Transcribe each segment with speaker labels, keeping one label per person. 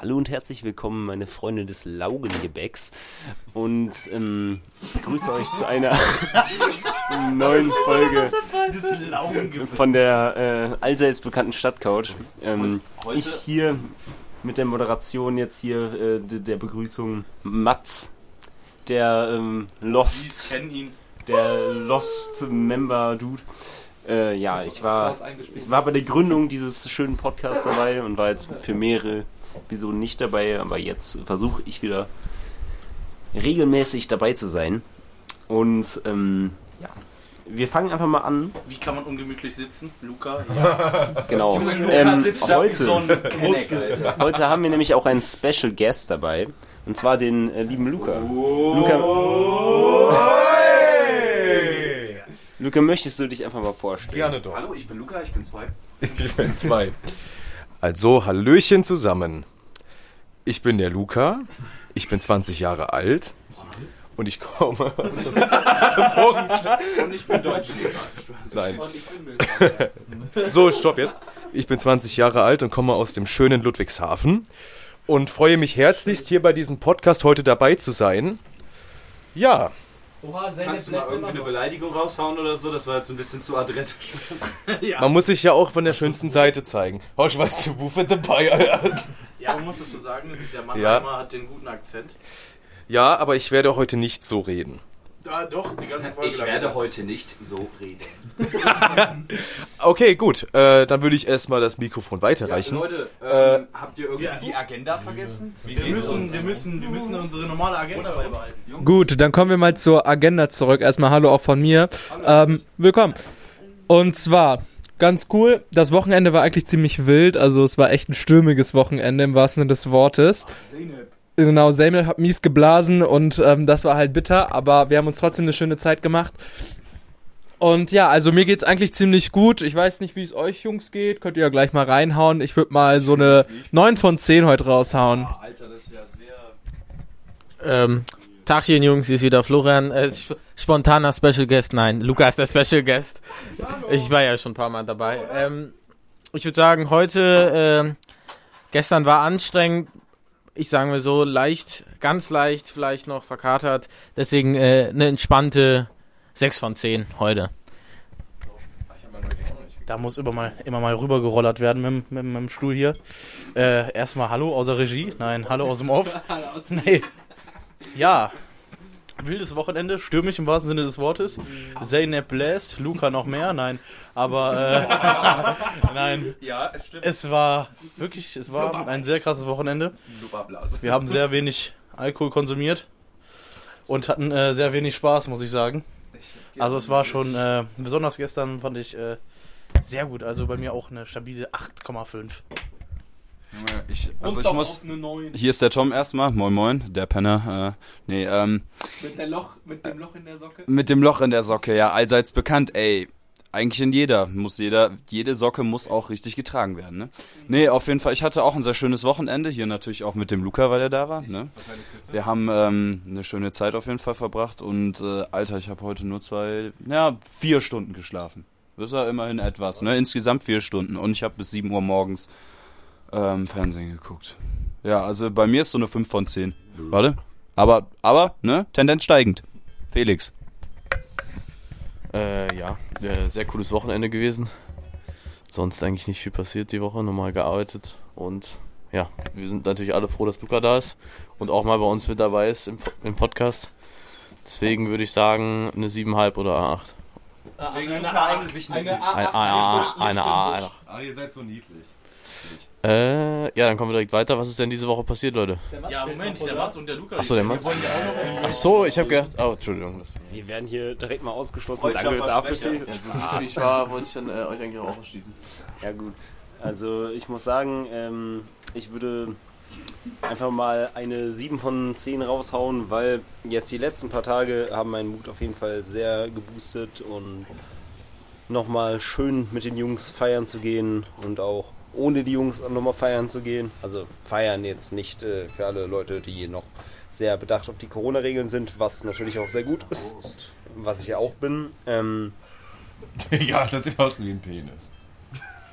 Speaker 1: Hallo und herzlich willkommen, meine Freunde des Laugengebäcks. Und ich begrüße euch zu einer neuen Folge von der allseits bekannten Stadtcouch. Ich hier mit der Moderation jetzt hier der Begrüßung Mats, der Lost Member Dude. Ich war bei der Gründung dieses schönen Podcasts dabei und war jetzt für mehrere Episoden nicht dabei, aber jetzt versuche ich wieder regelmäßig dabei zu sein. Und wir fangen einfach mal an.
Speaker 2: Wie kann man ungemütlich sitzen? Luca?
Speaker 1: Ja. Genau. Heute haben wir nämlich auch einen Special Guest dabei. Und zwar den lieben Luca. Luca, möchtest du dich einfach mal vorstellen?
Speaker 3: Gerne doch.
Speaker 2: Hallo, ich bin Luca, ich bin 2.
Speaker 3: Ich bin 2. Also, Hallöchen zusammen. Ich bin der Luca, ich bin 20 Jahre alt und ich komme...
Speaker 2: Und ich bin Deutschlehrer.
Speaker 3: Nein. So, stopp jetzt. Ich bin 20 Jahre alt und komme aus dem schönen Ludwigshafen und freue mich herzlichst, hier bei diesem Podcast heute dabei zu sein. Ja.
Speaker 2: Oha, kannst du mal irgendwie eine Beleidigung raushauen oder so? Das war jetzt ein bisschen zu adrett.
Speaker 3: Ja. Man muss sich ja auch von der schönsten Seite zeigen. Hosch, weißt du, Buffet dabei, Alter.
Speaker 2: Ja, man muss dazu sagen, der Mannheimer hat den guten Akzent.
Speaker 3: Ja, aber ich werde heute nicht so reden.
Speaker 2: Ja, doch, die ganze Folge. Ich werde heute nicht so reden.
Speaker 3: Okay, gut. Dann würde ich erstmal das Mikrofon weiterreichen.
Speaker 2: Ja, Leute, habt ihr irgendwie die Agenda vergessen? Wir müssen unsere normale Agenda beibehalten.
Speaker 4: Gut, dann kommen wir mal zur Agenda zurück. Erstmal hallo auch von mir. Willkommen. Und zwar, ganz cool, das Wochenende war eigentlich ziemlich wild. Also es war echt ein stürmiges Wochenende im wahrsten Sinne des Wortes. Genau, Zeynep hat mies geblasen und das war halt bitter, aber wir haben uns trotzdem eine schöne Zeit gemacht. Und ja, also mir geht's eigentlich ziemlich gut. Ich weiß nicht, wie es euch Jungs geht. Könnt ihr ja gleich mal reinhauen. Ich würde mal so eine 9 von 10 heute raushauen.
Speaker 2: Oh, Alter, das ist ja sehr...
Speaker 5: Tagchen Jungs, hier ist wieder Florian. Spontaner Special Guest. Nein, Luca ist der Special Guest. Ich war ja schon ein paar Mal dabei. Ich würde sagen, heute, gestern war anstrengend. Ich sage mir so, ganz leicht, vielleicht noch verkatert. Deswegen eine entspannte 6 von 10 heute.
Speaker 2: Da muss immer mal rübergerollert werden mit dem Stuhl hier. Erstmal Hallo aus der Regie. Nein, Hallo aus dem Off. Nee. Ja. Wildes Wochenende, stürmisch im wahrsten Sinne des Wortes. Zeynep bläst, Luca noch mehr, nein. Aber, nein.
Speaker 5: Ja, es stimmt.
Speaker 2: Es war ein sehr krasses Wochenende. Wir haben sehr wenig Alkohol konsumiert und hatten sehr wenig Spaß, muss ich sagen. Also es war schon, besonders gestern fand ich sehr gut. Also bei mir auch eine stabile 8,5.
Speaker 6: Hier ist der Tom erstmal. Moin Moin, der Penner.
Speaker 5: Mit dem Loch in der Socke?
Speaker 6: Mit dem Loch in der Socke, ja, allseits bekannt, ey. Eigentlich jede Socke muss auch richtig getragen werden, ne? Nee, auf jeden Fall, ich hatte auch ein sehr schönes Wochenende. Hier natürlich auch mit dem Luca, weil er da war, ne? Wir haben eine schöne Zeit auf jeden Fall verbracht und, Alter, ich habe heute nur 4 Stunden geschlafen. Das ist ja immerhin etwas, ne? Insgesamt 4 Stunden und ich habe bis 7 Uhr morgens Fernsehen geguckt. Ja, also bei mir ist so eine 5 von 10. Warte. Aber, ne? Tendenz steigend. Felix.
Speaker 7: Sehr cooles Wochenende gewesen. Sonst eigentlich nicht viel passiert die Woche, normal gearbeitet. Und ja, wir sind natürlich alle froh, dass Luca da ist und auch mal bei uns mit dabei ist im Podcast. Deswegen würde ich sagen, eine 7,5 oder eine 8.
Speaker 2: Eine eigentlich nicht.
Speaker 7: Eine A.
Speaker 3: Ihr seid so niedlich.
Speaker 7: Dann kommen wir direkt weiter. Was ist denn diese Woche passiert, Leute?
Speaker 2: Ja, Moment, der Mats und der Luca.
Speaker 7: Achso, der Mats. Achso, ich habe gedacht... Oh, Entschuldigung.
Speaker 1: Wir werden hier direkt mal ausgeschlossen.
Speaker 2: Danke dafür.
Speaker 7: Ich wollte ich dann euch eigentlich auch ausschließen.
Speaker 1: Ja gut, also ich muss sagen, ich würde einfach mal eine 7 von 10 raushauen, weil jetzt die letzten paar Tage haben meinen Mut auf jeden Fall sehr geboostet und nochmal schön mit den Jungs feiern zu gehen und auch ohne die Jungs nochmal feiern zu gehen. Also feiern jetzt nicht für alle Leute, die noch sehr bedacht auf die Corona-Regeln sind, was natürlich auch sehr gut ist, was ich ja auch bin.
Speaker 3: Ja, das sieht aus wie ein Penis.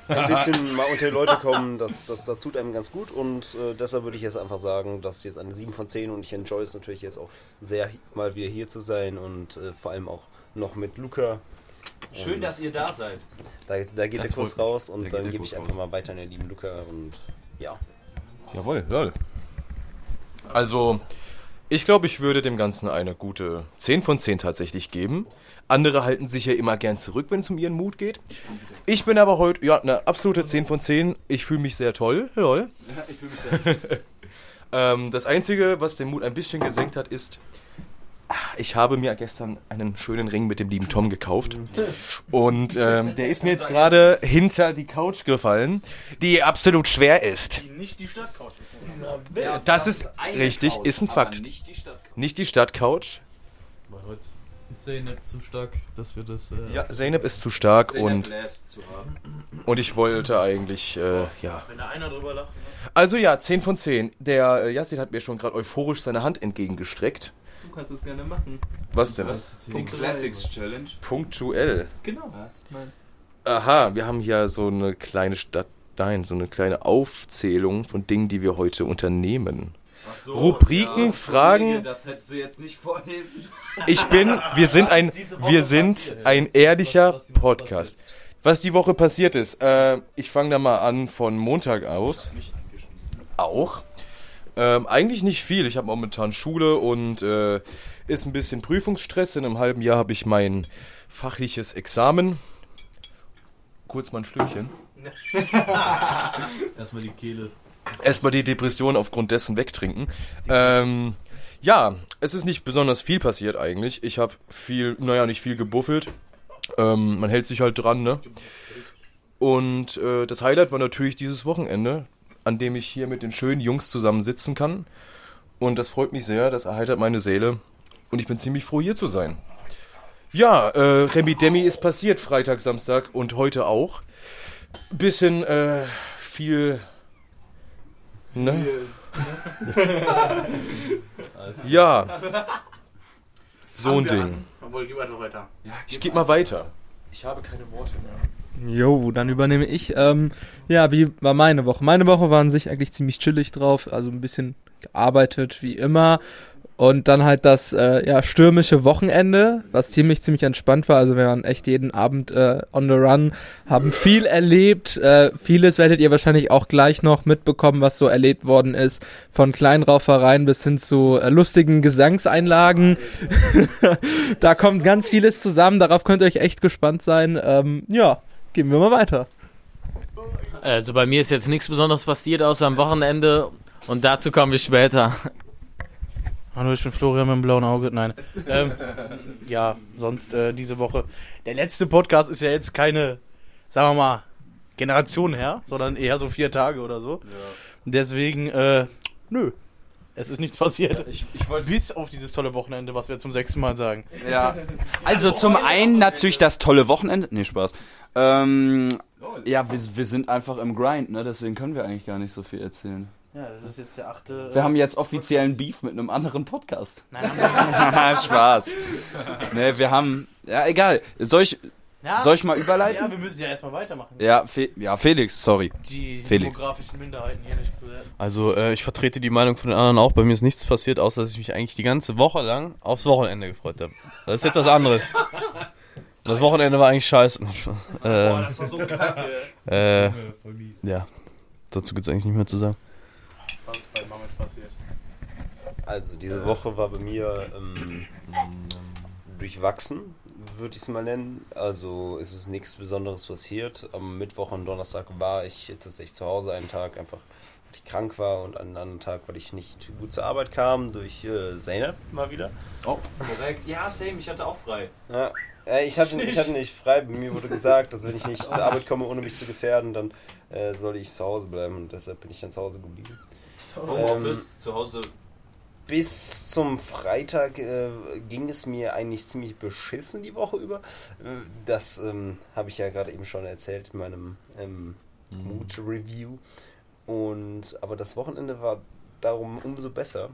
Speaker 1: ein bisschen mal unter die Leute kommen, das tut einem ganz gut und deshalb würde ich jetzt einfach sagen, dass jetzt eine 7 von 10 und ich enjoy es natürlich jetzt auch sehr, mal wieder hier zu sein und vor allem auch noch mit Luca.
Speaker 6: Schön, dass ihr da seid.
Speaker 1: Da geht der Kuss raus und
Speaker 6: geht
Speaker 1: dann
Speaker 6: der
Speaker 1: gebe
Speaker 6: Kuss
Speaker 1: ich einfach mal weiter an den lieben Luca und ja.
Speaker 3: Jawohl, lol. Also, ich glaube, ich würde dem Ganzen eine gute 10 von 10 tatsächlich geben. Andere halten sich ja immer gern zurück, wenn es um ihren Mut geht. Ich bin aber heute, ja, eine absolute 10 von 10. Ich fühle mich sehr toll, lol.
Speaker 6: Ja, ich fühle mich sehr.
Speaker 3: Das Einzige, was den Mut ein bisschen gesenkt hat, ist, ich habe mir gestern einen schönen Ring mit dem lieben Tom gekauft. Und der ist mir jetzt gerade hinter die Couch gefallen, die absolut schwer ist.
Speaker 2: Nicht die Stadtcouch ist.
Speaker 6: Ja,
Speaker 3: Das ist
Speaker 6: eine
Speaker 3: richtig,
Speaker 6: Couch,
Speaker 3: ist ein
Speaker 6: aber
Speaker 3: Fakt.
Speaker 6: Nicht die Stadt.
Speaker 3: Nicht die Stadtcouch.
Speaker 7: Weil heute ist Zeynep zu stark, dass wir das...
Speaker 3: Ja, Zeynep ist zu stark und
Speaker 6: zu haben.
Speaker 3: ich wollte eigentlich, ja.
Speaker 2: Wenn da einer drüber lacht.
Speaker 3: Also ja, 10 von 10. Der Yassin hat mir schon gerade euphorisch seine Hand entgegengestreckt.
Speaker 4: Du kannst es gerne machen.
Speaker 3: Was denn?
Speaker 6: Die Xletics Challenge.
Speaker 3: Punktuell.
Speaker 4: Genau.
Speaker 6: Nein.
Speaker 3: Aha, wir haben hier so eine kleine so eine kleine Aufzählung von Dingen, die wir heute unternehmen.
Speaker 6: Ach so,
Speaker 3: Rubriken, Fragen.
Speaker 6: Kollege, das hättest du jetzt nicht vorlesen.
Speaker 3: Wir sind ein ehrlicher Podcast. Was die Woche passiert ist, ich fange da mal an von Montag aus. Auch. Eigentlich nicht viel. Ich habe momentan Schule und ist ein bisschen Prüfungsstress. In einem halben Jahr habe ich mein fachliches Examen. Kurz mal ein Schlückchen.
Speaker 7: Erstmal die Kehle.
Speaker 3: Erstmal die Depression aufgrund dessen wegtrinken. Ja, es ist nicht besonders viel passiert eigentlich. Ich habe nicht viel gebuffelt. Man hält sich halt dran, ne? Und das Highlight war natürlich dieses Wochenende, an dem ich hier mit den schönen Jungs zusammen sitzen kann. Und das freut mich sehr, das erheitert meine Seele. Und ich bin ziemlich froh, hier zu sein. Ja, Remi Demi ist passiert, Freitag, Samstag und heute auch. Bisschen viel... Ne? Ja. So ein Ding.
Speaker 2: Obwohl, geh einfach weiter.
Speaker 3: Ich geh mal weiter. Ich habe keine Worte mehr.
Speaker 4: Jo, dann übernehme ich. Ja, wie war meine Woche? Meine Woche war an sich eigentlich ziemlich chillig drauf, also ein bisschen gearbeitet wie immer. Und dann halt das stürmische Wochenende, was ziemlich entspannt war. Also wir waren echt jeden Abend on the run, haben viel erlebt. Vieles werdet ihr wahrscheinlich auch gleich noch mitbekommen, was so erlebt worden ist. Von Kleinraufereien bis hin zu lustigen Gesangseinlagen. Da kommt ganz vieles zusammen, darauf könnt ihr euch echt gespannt sein. Ja, gehen wir mal weiter.
Speaker 5: Also bei mir ist jetzt nichts Besonderes passiert, außer am Wochenende. Und dazu kommen wir später.
Speaker 2: Hallo, ich bin Florian mit dem blauen Auge. Nein. Ja, sonst diese Woche. Der letzte Podcast ist ja jetzt keine, sagen wir mal, Generation her, sondern eher so 4 Tage oder so. Ja. Deswegen, nö. Es ist nichts passiert. Ich wollte bis auf dieses tolle Wochenende, was wir zum 6. Mal sagen.
Speaker 6: Ja. Also zum einen natürlich das tolle Wochenende. Nee, Spaß. Ja, wir sind einfach im Grind, ne? Deswegen können wir eigentlich gar nicht so viel erzählen.
Speaker 2: Ja, das ist jetzt der 8.
Speaker 6: Wir haben jetzt offiziellen Beef mit einem anderen Podcast.
Speaker 2: Nein, haben wir
Speaker 6: Spaß. Ne, wir haben... Ja, egal. Soll ich mal überleiten?
Speaker 2: Ja, wir müssen ja erstmal weitermachen.
Speaker 6: Ja, Felix, sorry.
Speaker 2: Die
Speaker 6: Felix.
Speaker 2: demografischen Minderheiten hier nicht bewerten.
Speaker 7: Also ich vertrete die Meinung von den anderen auch. Bei mir ist nichts passiert, außer dass ich mich eigentlich die ganze Woche lang aufs Wochenende gefreut habe. Das ist jetzt was anderes. Und das Wochenende war eigentlich scheiße.
Speaker 2: Boah, das war so kacke.
Speaker 7: Ja, dazu gibt es eigentlich nicht mehr zu sagen.
Speaker 2: Was ist bei Mamet passiert?
Speaker 1: Also diese Woche war bei mir durchwachsen, würde ich es mal nennen. Also es ist nichts Besonderes passiert. Am Mittwoch und Donnerstag war ich tatsächlich zu Hause einen Tag, einfach weil ich krank war und einen anderen Tag, weil ich nicht gut zur Arbeit kam, durch Zeynep mal wieder.
Speaker 6: Oh, korrekt. Ja, same, ich hatte auch frei.
Speaker 1: Ja, ich hatte nicht frei. Bei mir wurde gesagt, dass wenn ich nicht zur Arbeit komme, ohne mich zu gefährden, dann soll ich zu Hause bleiben und deshalb bin ich dann zu Hause geblieben.
Speaker 6: Homeoffice, zu Hause.
Speaker 1: Bis zum Freitag ging es mir eigentlich ziemlich beschissen die Woche über. Das habe ich ja gerade eben schon erzählt in meinem Mood-Review. Aber das Wochenende war darum umso besser.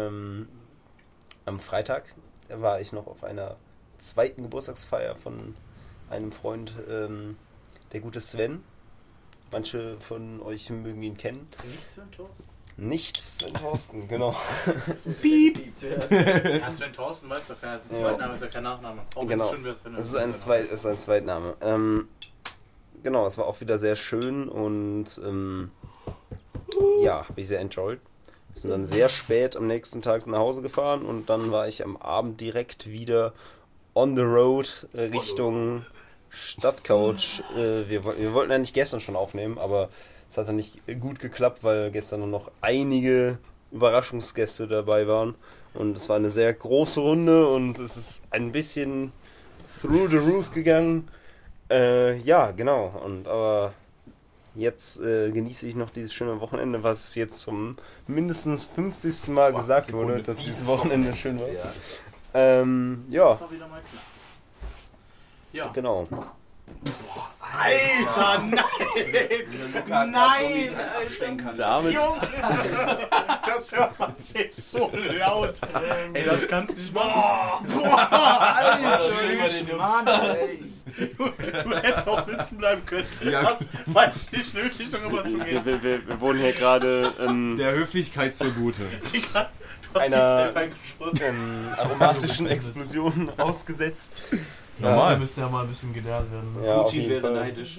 Speaker 1: Am Freitag war ich noch auf einer 2. Geburtstagsfeier von einem Freund, der gute Sven. Manche von euch mögen ihn kennen.
Speaker 2: Nicht Sven Thorsten?
Speaker 1: Nicht Sven Thorsten, genau.
Speaker 2: Piep! Ja, Sven Thorsten weiß doch keiner, ist ein Zweitname, ist ja kein Nachname. Auch
Speaker 1: Genau.
Speaker 2: schön wär's, wenn
Speaker 1: Es ist ein Zweitname. Genau, es war auch wieder sehr schön und ja, habe ich sehr enjoyed. Wir sind dann sehr spät am nächsten Tag nach Hause gefahren und dann war ich am Abend direkt wieder on the road Richtung Stadtcouch. Wir wollten eigentlich gestern schon aufnehmen, aber es hat dann nicht gut geklappt, weil gestern nur noch einige Überraschungsgäste dabei waren. Und es war eine sehr große Runde und es ist ein bisschen through the roof gegangen. Ja, genau. Aber jetzt genieße ich noch dieses schöne Wochenende, was jetzt zum mindestens 50. Mal gesagt wurde, dass dieses Wochenende schön war. Ja,
Speaker 2: Das war wieder mal klar. Ja.
Speaker 1: genau.
Speaker 2: Alter, nein! Nein!
Speaker 1: Damit
Speaker 2: Das hört man sich so laut. Ey, das kannst du nicht machen. Boah, Alter! Mann, ey. Du hättest auch sitzen bleiben können.
Speaker 3: Ja.
Speaker 2: Weiß nicht nötig, darüber zu gehen.
Speaker 1: wir wurden hier gerade
Speaker 3: Der Höflichkeit zugute.
Speaker 2: Du hast dich
Speaker 1: einer
Speaker 2: selber eingeschossen.
Speaker 1: aromatischen Explosion ausgesetzt.
Speaker 3: Normal.
Speaker 2: Ja, müsste ja mal ein bisschen gedehrt werden.
Speaker 1: Ja, auf jeden Fall.
Speaker 6: neidisch.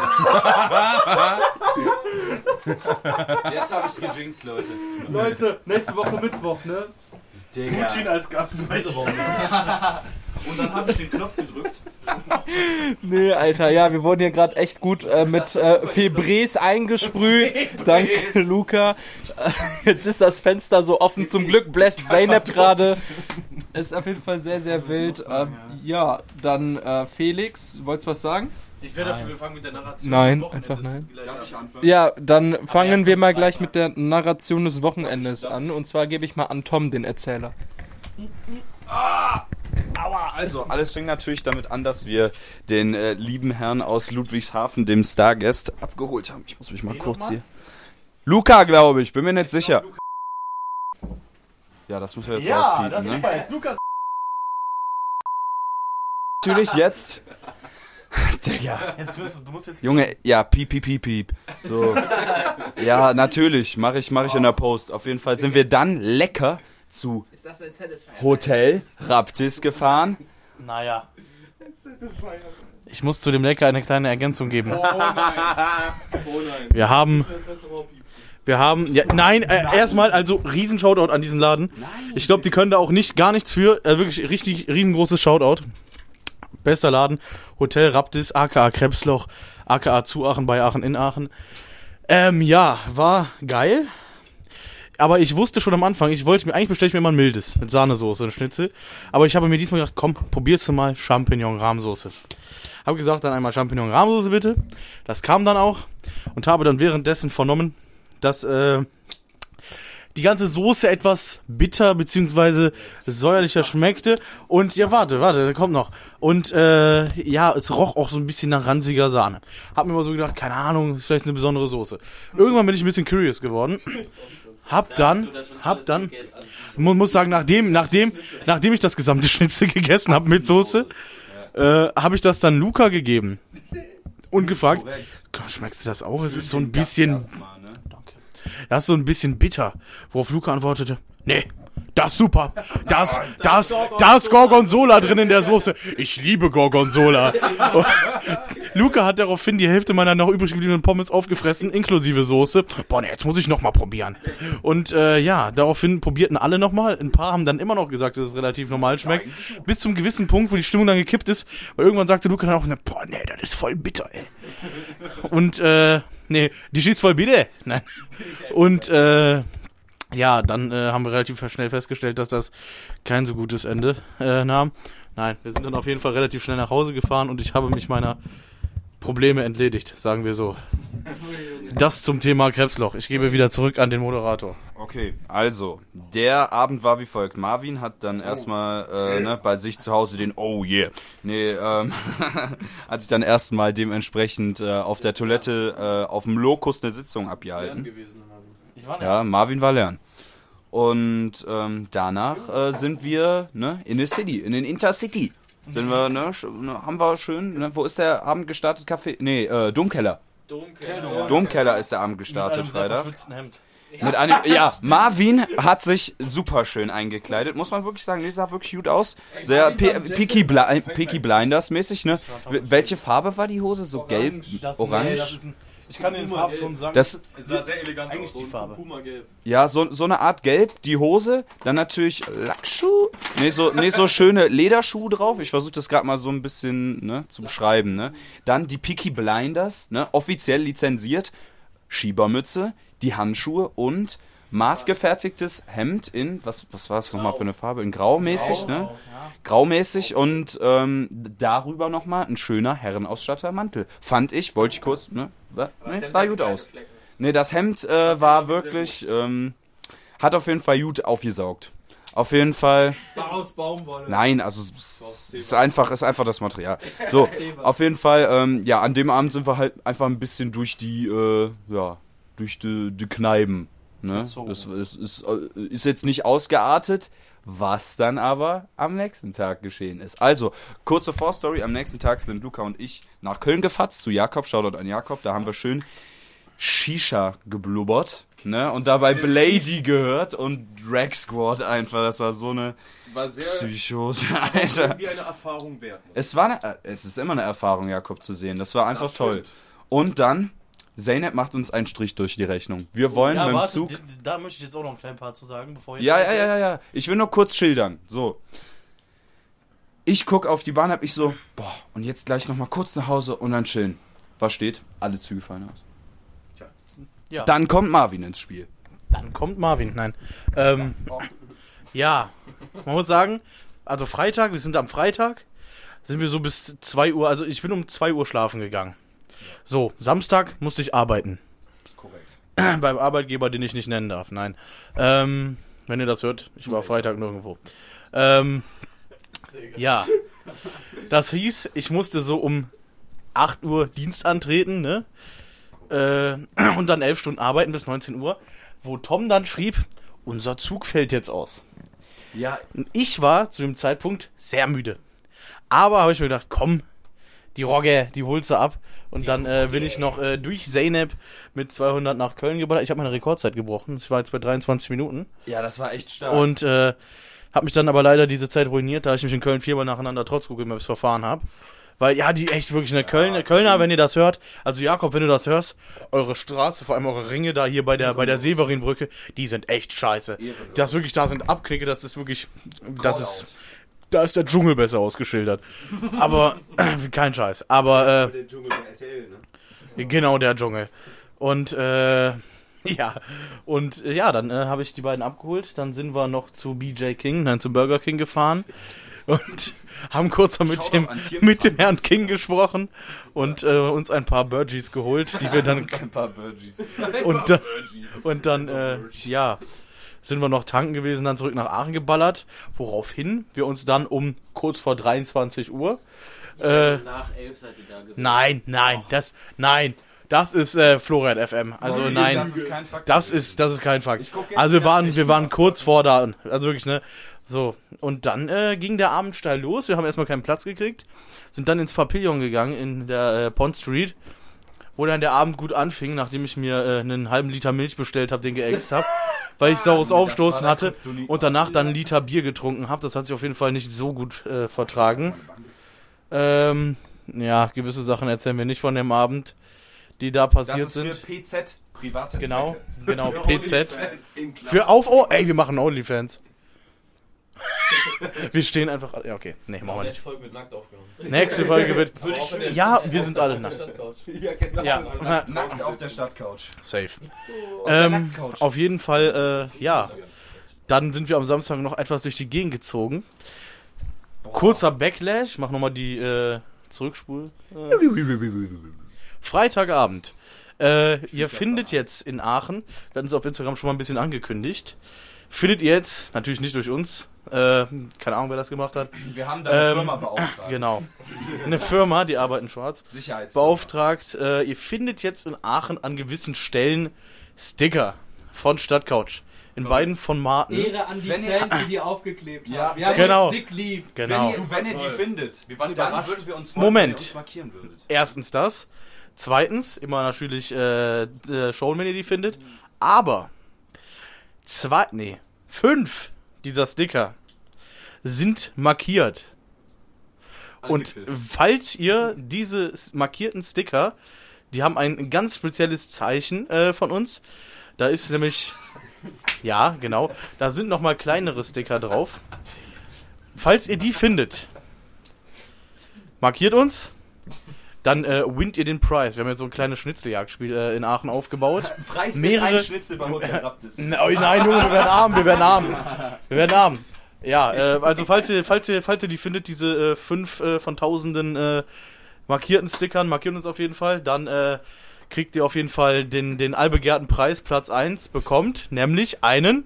Speaker 6: Jetzt habe ich's gedrinkt, Leute.
Speaker 4: Leute, nächste Woche Mittwoch, ne?
Speaker 2: Putin als Gast.
Speaker 6: Und dann habe ich den Knopf gedrückt.
Speaker 4: Nee, Alter, ja, wir wurden hier gerade echt gut mit Febrés eingesprüht. Danke, Luca. Jetzt ist das Fenster so offen. Zum Glück bläst Zeynep gerade. Ist auf jeden Fall sehr, sehr wild. Ja, dann Felix, wolltest du was sagen?
Speaker 2: Ich wäre dafür, wir fangen mit der Narration
Speaker 4: Nein,
Speaker 2: des Wochenendes
Speaker 4: einfach nein.
Speaker 2: gleich
Speaker 6: Darf ich
Speaker 2: an.
Speaker 6: anfangen?
Speaker 4: Ja, dann fangen wir mal gleich mit der Narration des Wochenendes an. Und zwar gebe ich mal an Tom, den Erzähler.
Speaker 6: Also, alles fing natürlich damit an, dass wir den lieben Herrn aus Ludwigshafen, dem Stargast, abgeholt haben. Ich muss mich mal kurz hier... Luca, glaube ich, bin mir nicht sicher. Ja, das müssen wir jetzt
Speaker 2: Ja, das
Speaker 6: rauspiepen,
Speaker 2: ist
Speaker 6: ne?
Speaker 2: jetzt Lukas.
Speaker 6: Natürlich jetzt... Digga.
Speaker 2: Du musst jetzt...
Speaker 6: Junge, ja, piep, piep, piep, piep. So. Ja, natürlich, mach ich in der Post. Auf jeden Fall sind wir dann lecker zu Hotel Raptis gefahren.
Speaker 2: Naja. Ich muss zu dem Lecker eine kleine Ergänzung geben.
Speaker 3: Oh nein.
Speaker 2: Wir haben, ja, nein, erstmal, also riesen Shoutout an diesen Laden. Ich glaube, die können da auch gar nichts für. Wirklich richtig riesengroßes Shoutout. Bester Laden. Hotel Raptis, aka Krebsloch, aka zu Aachen bei Aachen in Aachen. Ja, war geil. Aber ich wusste schon am Anfang, eigentlich bestelle ich mir mal ein mildes mit Sahnesoße und Schnitzel. Aber ich habe mir diesmal gedacht, komm, probierst du mal Champignon-Rahmsoße. Habe gesagt, dann einmal Champignon-Rahmsoße bitte. Das kam dann auch und habe dann währenddessen vernommen, dass die ganze Soße etwas bitter bzw. säuerlicher schmeckte. Und ja, warte, da kommt noch. Und ja, es roch auch so ein bisschen nach ranziger Sahne. Hab mir mal so gedacht, keine Ahnung, ist vielleicht eine besondere Soße. Irgendwann bin ich ein bisschen curious geworden. Hab dann, muss sagen, nachdem ich das gesamte Schnitzel gegessen habe mit Soße, habe ich das dann Luca gegeben und gefragt, schmeckst du das auch? Es ist so ein bisschen, das ist so ein bisschen bitter. Worauf Luca antwortete, nee, das ist super. Da ist Gorgonzola drin in der Soße. Ich liebe Gorgonzola. Luca hat daraufhin die Hälfte meiner noch übrig gebliebenen Pommes aufgefressen, inklusive Soße. Boah, ne, jetzt muss ich nochmal probieren. Und ja, daraufhin probierten alle nochmal. Ein paar haben dann immer noch gesagt, dass es relativ normal schmeckt. Bis zum gewissen Punkt, wo die Stimmung dann gekippt ist. Weil irgendwann sagte Luca dann auch, boah, ne, das ist voll bitter, ey. Und, nee, die schießt voll bitter. Nein. Und, ja, dann haben wir relativ schnell festgestellt, dass das kein so gutes Ende nahm. Nein, wir sind dann auf jeden Fall relativ schnell nach Hause gefahren und ich habe mich meiner Probleme entledigt, sagen wir so. Das zum Thema Krebsloch. Ich gebe wieder zurück an den Moderator.
Speaker 6: Okay, also, der Abend war wie folgt. Marvin hat dann erstmal bei sich zu Hause den hat sich dann erstmal dementsprechend auf der Toilette auf dem Lokus eine Sitzung abgehalten. Ja, Marvin war lernen. Und danach sind wir in the City, in den Intercity. Sind wir, haben wir schön, wo ist der Abend gestartet? Café? Nee, Domkeller. Domkeller ist der Abend gestartet,
Speaker 2: Mit einem sehr
Speaker 6: Freitag.
Speaker 2: verschwitzten Hemd.
Speaker 6: Mit einem, ja, Marvin hat sich super schön eingekleidet, muss man wirklich sagen, der sah wirklich gut aus. Sehr Peaky Blinders mäßig, ne? Welche Farbe war die Hose? So gelb, orange?
Speaker 2: Ich kann den Farbton sagen.
Speaker 6: Das,
Speaker 8: Es sah sehr elegant
Speaker 2: Eigentlich
Speaker 8: aus.
Speaker 2: die Farbe.
Speaker 8: Puma-Gelb.
Speaker 6: ja, so eine Art Gelb, die Hose, dann natürlich Lackschuh, so schöne Lederschuhe drauf. Ich versuche das gerade mal so ein bisschen, ne, zu beschreiben, ne? Dann die Peaky Blinders, ne, offiziell lizenziert, Schiebermütze, die Handschuhe und maßgefertigtes Hemd in, was war es nochmal für eine Farbe? In graumäßig, ne? Graumäßig und darüber nochmal ein schöner Herrenausstattermantel. Fand ich, wollte ich kurz, ne? Sah gut aus. Ne, das Hemd war wirklich, hat auf jeden Fall gut aufgesaugt. Auf jeden Fall.
Speaker 4: War aus Baumwolle.
Speaker 6: Nein, also es ist einfach das Material. So, auf jeden Fall, ja, an dem Abend sind wir halt einfach ein bisschen durch die Kneipen. Ne? Das ist jetzt nicht ausgeartet, was dann aber am nächsten Tag geschehen ist. Also, kurze Vorstory, am nächsten Tag sind Luca und ich nach Köln gefatzt, zu Jakob, Shoutout an Jakob, da haben wir schön Shisha geblubbert, ne? Und dabei Blady gehört und Drag Squad einfach, das war so eine
Speaker 8: War sehr
Speaker 6: Psychose, Alter.
Speaker 8: wie eine Erfahrung wert.
Speaker 6: Es ist immer eine Erfahrung, Jakob zu sehen, das war einfach toll. Und dann, Zeynep macht uns einen Strich durch die Rechnung. Wir wollen mit dem Zug...
Speaker 2: Da möchte ich jetzt auch noch ein kleines Paar zu sagen, bevor ihr...
Speaker 6: Ja. Ich will nur kurz schildern. So. Ich guck auf die Bahn, hab ich so, boah, und jetzt gleich nochmal kurz nach Hause und dann chillen. Was steht? Alle Züge fallen aus.
Speaker 2: Ja.
Speaker 6: Dann kommt Marvin ins Spiel.
Speaker 2: Dann kommt Marvin, nein. Ja, man muss sagen, also Freitag, wir sind am Freitag, sind wir so bis 2 Uhr, also ich bin um 2 Uhr schlafen gegangen. So, Samstag musste ich arbeiten.
Speaker 6: Korrekt.
Speaker 2: Beim Arbeitgeber, den ich nicht nennen darf, nein. Wenn ihr das hört, ich war Freitag nirgendwo. Ja, das hieß, ich musste so um 8 Uhr Dienst antreten, ne? Und dann 11 Stunden arbeiten bis 19 Uhr, wo Tom dann schrieb, unser Zug fällt jetzt aus.
Speaker 6: Ja,
Speaker 2: Und ich war zu dem Zeitpunkt sehr müde. Aber habe ich mir gedacht, komm, die Rogge, die holst du ab. Und dann bin ich noch durch Zeynep mit 200 nach Köln geballert. Ich habe meine Rekordzeit gebrochen. Ich war jetzt bei 23 Minuten.
Speaker 6: ja, das war echt stark.
Speaker 2: Und habe mich dann aber leider diese Zeit ruiniert, da ich mich in Köln 4-mal nacheinander trotz Google Maps verfahren habe. Weil, ja, die echt wirklich, eine Kölner, wenn ihr das hört, also Jakob, wenn du das hörst, eure Straße, vor allem eure Ringe da hier bei der Severinbrücke, die sind echt scheiße. Das wirklich, da sind Abknicke, das ist wirklich, da ist der Dschungel besser ausgeschildert. Aber, kein Scheiß, aber,
Speaker 8: Der Dschungel bei RTL, ne?
Speaker 2: genau, der Dschungel. Und, dann habe ich die beiden abgeholt, dann sind wir noch zu BJ King, zum Burger King gefahren und haben kurz mit dem Herrn King gesprochen und uns ein paar Burgies geholt, die wir dann
Speaker 6: ein paar Burgies.
Speaker 2: und dann sind wir noch tanken gewesen, dann zurück nach Aachen geballert, woraufhin wir uns dann um kurz vor 23 Uhr
Speaker 5: Nach 11 seid ihr da gewesen.
Speaker 2: Nein, das ist Florian FM. Also nein,
Speaker 6: Das ist kein Fakt.
Speaker 2: das ist kein Fakt.
Speaker 6: guck jetzt
Speaker 2: Also wir
Speaker 6: nicht
Speaker 2: waren kurz vor da, also wirklich, ne? So, und dann ging der Abend steil los. Wir haben erstmal keinen Platz gekriegt, sind dann ins Pavillon gegangen in der Pond Street, wo dann der Abend gut anfing, nachdem ich mir einen halben Liter Milch bestellt habe, den geäxt habe, weil ich saures Aufstoßen hatte und danach dann einen Liter Bier getrunken habe. Das hat sich auf jeden Fall nicht so gut vertragen. Ja, gewisse Sachen erzählen wir nicht von dem Abend, die da passiert
Speaker 6: Das
Speaker 2: sind.
Speaker 6: ist für PZ, private
Speaker 2: Genau,
Speaker 6: Zwecke.
Speaker 2: PZ. Für auf, ey, wir machen Onlyfans. Wir stehen einfach, ja, okay, nee, machen wir nicht.
Speaker 8: Folge wird nackt aufgenommen.
Speaker 2: Nächste Folge wird, ja, wir sind alle nackt.
Speaker 8: Ja, genau.
Speaker 2: Ja,
Speaker 6: Nackt auf der Stadtcouch.
Speaker 2: safe.
Speaker 6: der Nacktcouch.
Speaker 2: Auf jeden Fall, ja. Dann sind wir am Samstag noch etwas durch die Gegend gezogen. Kurzer Backlash, mach nochmal die Zurückspul. Freitagabend. Ihr findet jetzt in Aachen, wir hatten es auf Instagram schon mal ein bisschen angekündigt, findet ihr jetzt, natürlich nicht durch uns, keine Ahnung, wer das gemacht hat.
Speaker 6: Wir haben da eine Firma beauftragt.
Speaker 2: Genau. Eine Firma, die arbeiten schwarz.
Speaker 6: Sicherheitsfirma.
Speaker 2: Beauftragt, ihr findet jetzt in Aachen an gewissen Stellen Sticker von Stadtcouch. In beiden Formaten.
Speaker 4: Ehre an die
Speaker 6: Wenn ihr-
Speaker 4: Fans, die die aufgeklebt
Speaker 6: Ja,
Speaker 4: haben. Wir haben
Speaker 2: genau.
Speaker 4: uns dick lieb.
Speaker 2: Genau.
Speaker 6: Wenn ihr die findet,
Speaker 8: Wir waren
Speaker 6: dann
Speaker 8: überrascht.
Speaker 6: würden wir uns freuen,
Speaker 2: Moment.
Speaker 6: wenn ihr uns markieren würdet.
Speaker 2: Erstens das. Zweitens, immer natürlich schon, wenn ihr die findet. Aber 5 dieser Sticker sind markiert. Und falls ihr diese markierten Sticker, die haben ein ganz spezielles Zeichen von uns. Da ist nämlich, ja, genau, da sind nochmal kleinere Sticker drauf. Falls ihr die findet, markiert uns, dann winnt ihr den Preis. Wir haben jetzt so ein kleines Schnitzeljagdspiel in Aachen aufgebaut.
Speaker 8: Preis
Speaker 2: Mehrere-
Speaker 8: ist ein Schnitzel bei Hotel Raptis.
Speaker 2: Nein, Junge, wir werden arm. Ja, also falls ihr die findet, diese 5 von tausenden markierten Stickern, markiert uns auf jeden Fall, dann kriegt ihr auf jeden Fall den allbegehrten Preis. Platz 1 bekommt nämlich einen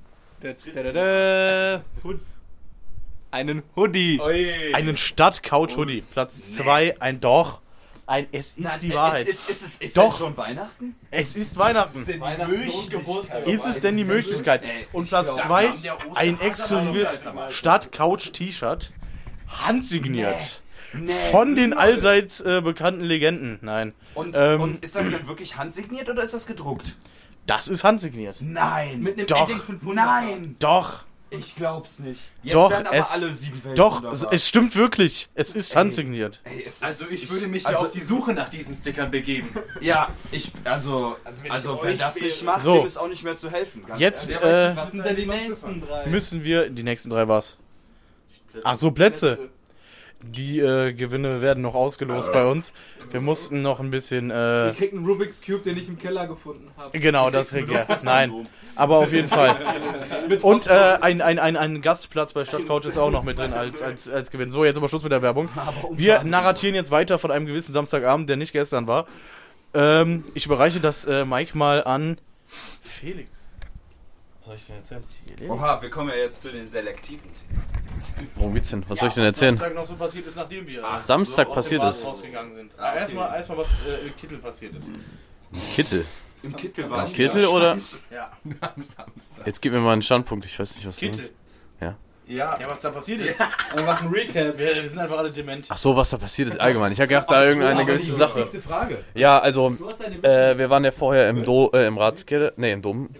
Speaker 4: Hoodie.
Speaker 2: einen Stadt-Couch-Hoodie. Platz 2 es ist die Wahrheit.
Speaker 8: Ist
Speaker 2: Doch.
Speaker 8: denn schon Weihnachten?
Speaker 2: Es ist Weihnachten. Ist es denn die Möglichkeit? Und Platz 2 ein exklusives Stadt-Couch-T-Shirt, handsigniert. Von den allseits bekannten Legenden. Nein.
Speaker 8: Und ist das denn wirklich handsigniert oder ist das gedruckt?
Speaker 2: Das ist handsigniert.
Speaker 8: Nein.
Speaker 4: Mit einem
Speaker 2: Doch.
Speaker 4: Edding 500.
Speaker 8: Nein.
Speaker 2: Doch.
Speaker 8: Ich glaub's nicht. Jetzt
Speaker 2: Doch,
Speaker 8: werden aber
Speaker 2: es-
Speaker 8: alle 7 Welten
Speaker 2: Doch,
Speaker 8: wunderbar.
Speaker 2: es stimmt wirklich. Es ist handsigniert.
Speaker 8: Ey, es ist,
Speaker 9: Also ich würde mich ja auf die Suche nach diesen Stickern begeben.
Speaker 8: Ja, also wenn das nicht macht,
Speaker 2: So.
Speaker 8: dem ist auch nicht mehr zu helfen. Ganz
Speaker 2: Jetzt
Speaker 8: ehrlich.
Speaker 4: Was sind denn die nächsten 3?
Speaker 2: müssen wir... Die nächsten 3 war's. Ach so, Plätze. Die Gewinne werden noch ausgelost bei uns. Wir mussten noch ein bisschen...
Speaker 4: Ihr kriegt einen Rubik's Cube, den ich im Keller gefunden habe.
Speaker 2: Genau, das kriegt ihr. Nein, aber auf jeden Fall. Und ein Gastplatz bei Stadtcouch ist auch noch mit drin als Gewinn. So, jetzt aber Schluss mit der Werbung. Wir narratieren jetzt weiter von einem gewissen Samstagabend, der nicht gestern war. Ich überreiche das Mic mal an Felix.
Speaker 7: Was soll ich denn erzählen?
Speaker 8: Oha, wir kommen ja jetzt zu den selektiven Themen.
Speaker 7: Worum geht's denn? Was soll ich denn erzählen?
Speaker 2: Samstag noch so passiert ist, nachdem wir
Speaker 7: Samstag
Speaker 2: aus dem
Speaker 7: passiert
Speaker 2: Bad
Speaker 7: ist.
Speaker 2: rausgegangen sind. Erstmal was mit Kittel passiert ist.
Speaker 7: Kittel.
Speaker 8: Im Kittel war ich.
Speaker 7: Kittel oder?
Speaker 2: Ja,
Speaker 7: Jetzt gib mir mal einen Standpunkt, ich weiß nicht, was du
Speaker 2: Kittel.
Speaker 7: meinst.
Speaker 8: Ja.
Speaker 2: Ja, was da passiert ist.
Speaker 4: Einfach ein Recap.
Speaker 2: Wir sind einfach alle dement.
Speaker 7: Ach so, was da passiert ist allgemein. Ich habe gedacht, da irgendeine gewisse Sache.
Speaker 8: Frage.
Speaker 7: Ja, also, wir waren ja vorher im Ratskirche, im Dom.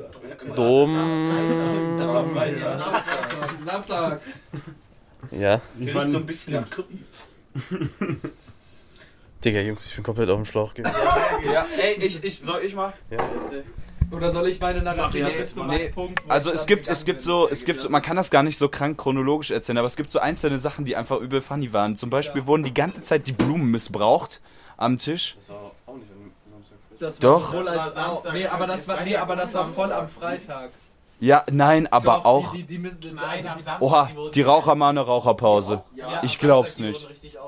Speaker 4: Samstag.
Speaker 7: Ja.
Speaker 8: Riecht so ein bisschen nach Curry.
Speaker 7: Digga, Jungs, ich bin komplett auf dem Schlauch.
Speaker 8: Ja, ey, soll ich mal?
Speaker 4: Oder soll ich meine Narrative
Speaker 8: Nee,
Speaker 4: jetzt zum
Speaker 8: nee.
Speaker 4: Punkt? wo
Speaker 8: Also
Speaker 4: es
Speaker 8: es
Speaker 4: dann
Speaker 8: gibt so, man kann das gar nicht so krank chronologisch erzählen, aber es gibt so einzelne Sachen, die einfach übel funny waren. Zum Beispiel wurden die ganze Zeit die Blumen missbraucht am Tisch.
Speaker 4: Das
Speaker 8: Doch.
Speaker 4: war sowohl als auch. Nee, aber das war voll am Freitag.
Speaker 8: Ja, nein, aber
Speaker 4: Doch,
Speaker 8: auch.
Speaker 4: Nein, am Samstag.
Speaker 8: Oha, die Raucher machen eine Raucherpause. Ich glaub's nicht.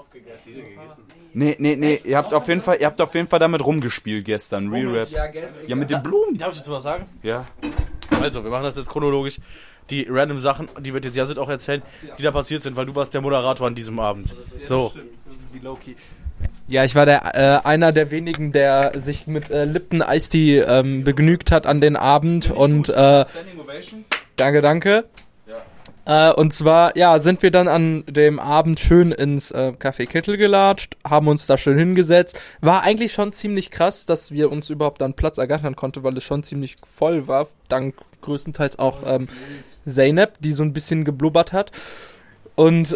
Speaker 8: Nee, ihr habt auf jeden Fall damit rumgespielt gestern, Re-Rap. Ja, mit den Blumen.
Speaker 2: Darf ich dazu was sagen?
Speaker 8: Ja.
Speaker 2: Also, wir machen das jetzt chronologisch. Die random Sachen, die wird jetzt Yazid auch erzählen, die da passiert sind, weil du warst der Moderator an diesem Abend. So.
Speaker 4: Ja, ich war einer der wenigen, der sich mit Lipton Ice Tea begnügt hat an den Abend und
Speaker 8: Standing Ovation.
Speaker 4: danke. Und zwar, ja, sind wir dann an dem Abend schön ins Café Kittel gelatscht, haben uns da schön hingesetzt. War eigentlich schon ziemlich krass, dass wir uns überhaupt dann Platz ergattern konnten, weil es schon ziemlich voll war. Dank größtenteils auch Zeynep, die so ein bisschen geblubbert hat. Und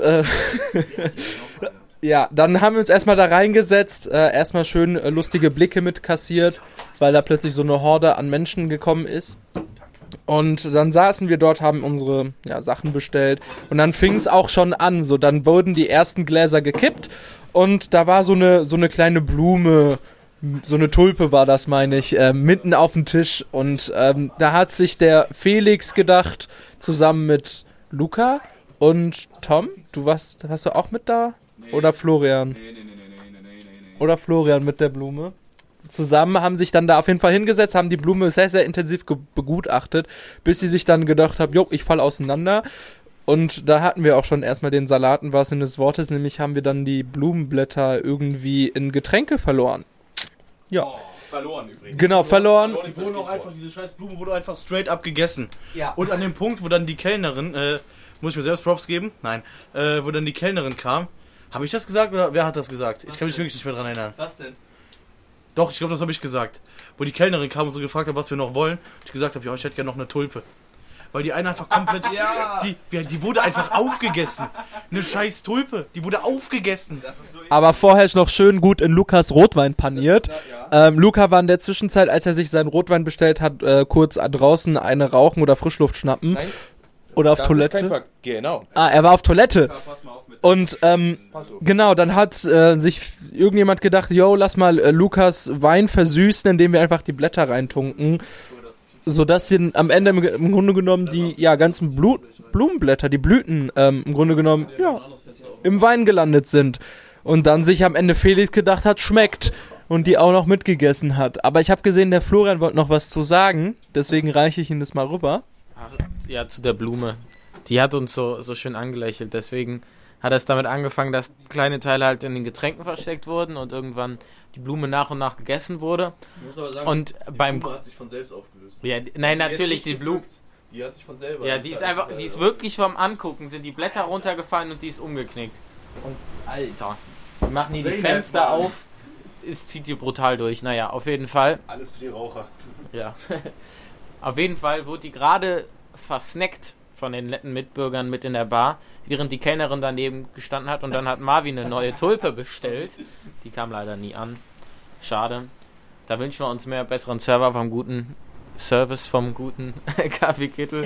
Speaker 4: ja, dann haben wir uns erstmal da reingesetzt, erstmal schön lustige Blicke mitkassiert, weil da plötzlich so eine Horde an Menschen gekommen ist. Und dann saßen wir dort, haben unsere Sachen bestellt und dann fing es auch schon an. So, dann wurden die ersten Gläser gekippt und da war so eine kleine Blume, so eine Tulpe war das, meine ich, mitten auf dem Tisch. Und da hat sich der Felix gedacht, zusammen mit Luca und Tom, warst du auch mit da? Oder Florian?
Speaker 8: Nee.
Speaker 4: Oder Florian mit der Blume. Zusammen haben sich dann da auf jeden Fall hingesetzt, haben die Blume sehr, sehr intensiv begutachtet, bis sie sich dann gedacht haben, jo, ich fall auseinander. Und da hatten wir auch schon erstmal den Salat im wahrsten Sinne des Wortes, nämlich haben wir dann die Blumenblätter irgendwie in Getränke verloren. Ja.
Speaker 2: Oh, verloren übrigens.
Speaker 4: Genau, verloren.
Speaker 2: Die wurden auch einfach, diese scheiß Blume wurde einfach straight up gegessen.
Speaker 4: Ja.
Speaker 2: Und an dem Punkt, wo dann die Kellnerin, muss ich mir selbst Props geben? Nein. Wo dann die Kellnerin kam, habe ich das gesagt oder wer hat das gesagt? Ich kann mich wirklich nicht mehr dran erinnern.
Speaker 4: Was denn?
Speaker 2: Doch, ich glaube, das habe ich gesagt. Wo die Kellnerin kam und so gefragt hat, was wir noch wollen. Und ich gesagt habe, ja, ich hätte gerne noch eine Tulpe. Weil die eine einfach komplett... die wurde einfach aufgegessen. Eine scheiß Tulpe. Die wurde aufgegessen.
Speaker 4: Aber vorher noch schön gut in Lukas Rotwein paniert. Luca war in der Zwischenzeit, als er sich seinen Rotwein bestellt hat, kurz draußen eine rauchen oder Frischluft schnappen.
Speaker 3: Nein,
Speaker 4: oder auf
Speaker 3: das
Speaker 4: Toilette.
Speaker 3: ist kein genau.
Speaker 4: Er war auf Toilette. Und genau, dann hat sich irgendjemand gedacht, yo, lass mal Lukas Wein versüßen, indem wir einfach die Blätter reintunken. Sodass sie am Ende im Grunde genommen die ganzen Blumenblätter, die Blüten im Grunde genommen im Wein gelandet sind. Und dann sich am Ende Felix gedacht hat, schmeckt. Und die auch noch mitgegessen hat. Aber ich habe gesehen, der Florian wollte noch was zu sagen. Deswegen reiche ich ihm das mal rüber.
Speaker 5: Ach, ja, zu der Blume. Die hat uns so schön angelächelt. Deswegen hat es damit angefangen, dass kleine Teile halt in den Getränken versteckt wurden und irgendwann die Blume nach und nach gegessen wurde.
Speaker 7: Ich muss aber sagen,
Speaker 5: Und
Speaker 7: die
Speaker 5: beim
Speaker 7: Blume hat sich von selbst aufgelöst.
Speaker 5: Ja, nein,
Speaker 7: Also
Speaker 5: natürlich,
Speaker 7: jetzt
Speaker 5: die
Speaker 7: nicht
Speaker 5: Blume.
Speaker 7: gepflückt. Die hat sich von selber.
Speaker 5: Ja, die ist wirklich vom Angucken, sind die Blätter runtergefallen und die ist umgeknickt. Und Alter, die machen hier die Fenster auf, es zieht hier brutal durch. Naja, auf jeden Fall.
Speaker 1: Alles für die Raucher.
Speaker 5: Ja. Auf jeden Fall wurde die gerade versnackt von den netten Mitbürgern mit in der Bar, während die Kellnerin daneben gestanden hat und dann hat Marvin eine neue Tulpe bestellt. Die kam leider nie an. Schade. Da wünschen wir uns mehr besseren Server vom guten Service, vom guten Kaffee Kittel.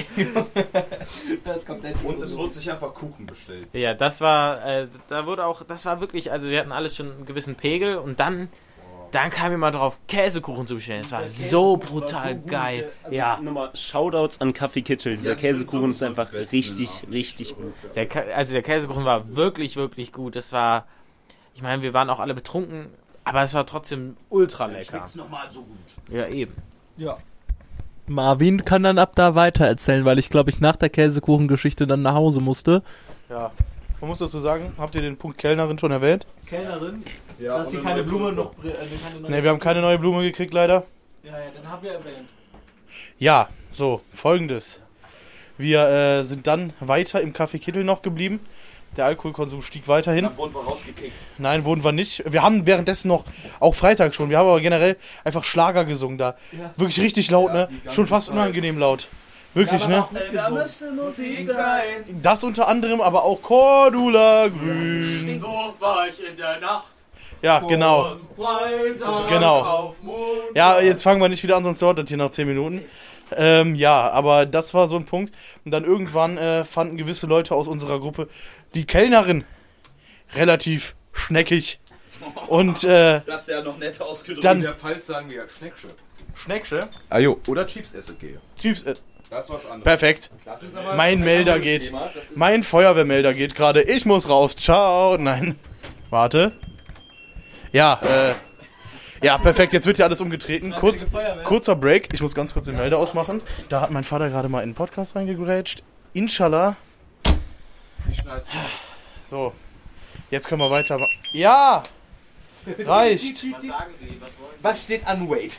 Speaker 6: Und es wurde sich einfach Kuchen bestellt.
Speaker 5: Ja, das war, das war wirklich, also wir hatten alles schon einen gewissen Pegel und dann kam immer drauf, Käsekuchen zu bestellen. Das war so brutal geil.
Speaker 1: Ja. Nochmal Shoutouts an Kaffee Kittel. Dieser Käsekuchen ist einfach richtig gut.
Speaker 5: Der Käsekuchen war wirklich, wirklich gut. Das war, ich meine, wir waren auch alle betrunken, aber es war trotzdem ultra lecker.
Speaker 6: Schmeckt's nochmal so gut.
Speaker 5: Ja, eben.
Speaker 4: Ja. Marvin kann dann ab da weiter erzählen, weil ich glaube, ich nach der Käsekuchengeschichte dann nach Hause musste.
Speaker 2: Ja. Man muss dazu sagen, habt ihr den Punkt Kellnerin schon erwähnt?
Speaker 9: Kellnerin,
Speaker 6: Ja,
Speaker 9: dass sie keine Blume noch...
Speaker 2: Ne, wir haben keine neue Blume gekriegt, leider.
Speaker 9: Ja, dann haben wir erwähnt.
Speaker 2: Ja, so, folgendes. Wir sind dann weiter im Café Kittel noch geblieben. Der Alkoholkonsum stieg weiterhin.
Speaker 6: Dann wurden wir rausgekickt.
Speaker 2: Nein, wurden wir nicht. Wir haben währenddessen noch, auch Freitag schon, wir haben aber generell einfach Schlager gesungen da. Ja. Wirklich richtig laut, ne? Schon fast unangenehm laut. Wirklich, ne?
Speaker 9: Da müsste Musik sein.
Speaker 2: Das unter anderem, aber auch Cordula Grün.
Speaker 7: So war ich in der Nacht.
Speaker 2: Ja, genau.
Speaker 7: Freitag
Speaker 2: Genau.
Speaker 7: auf Mond.
Speaker 2: Ja, jetzt fangen wir nicht wieder an, sonst dauert das hier nach 10 Minuten. Ja, aber das war so ein Punkt. Und dann irgendwann fanden gewisse Leute aus unserer Gruppe die Kellnerin relativ schneckig. Und
Speaker 6: Das ist ja noch nett ausgedrückt.
Speaker 2: dann
Speaker 8: In der Pfalz sagen wir ja Schnecksche.
Speaker 2: Schnecksche.
Speaker 3: Ajo.
Speaker 8: Oder Chips esse gehe.
Speaker 2: Chips.
Speaker 8: Das ist was anderes.
Speaker 2: Perfekt.
Speaker 8: Das ist aber
Speaker 2: Mein Melder geht. Mein Feuerwehrmelder geht gerade. Ich muss raus. Ciao. Nein. Warte. Ja, ja, perfekt. Jetzt wird hier alles umgetreten. Kurzer Break. Ich muss ganz kurz den Melder ausmachen. Da hat mein Vater gerade mal in den Podcast reingegrätscht. Inshallah. So. Jetzt können wir weiter. Ja! Reicht.
Speaker 5: Was sagen Sie? Was wollen
Speaker 9: Was steht an Wait?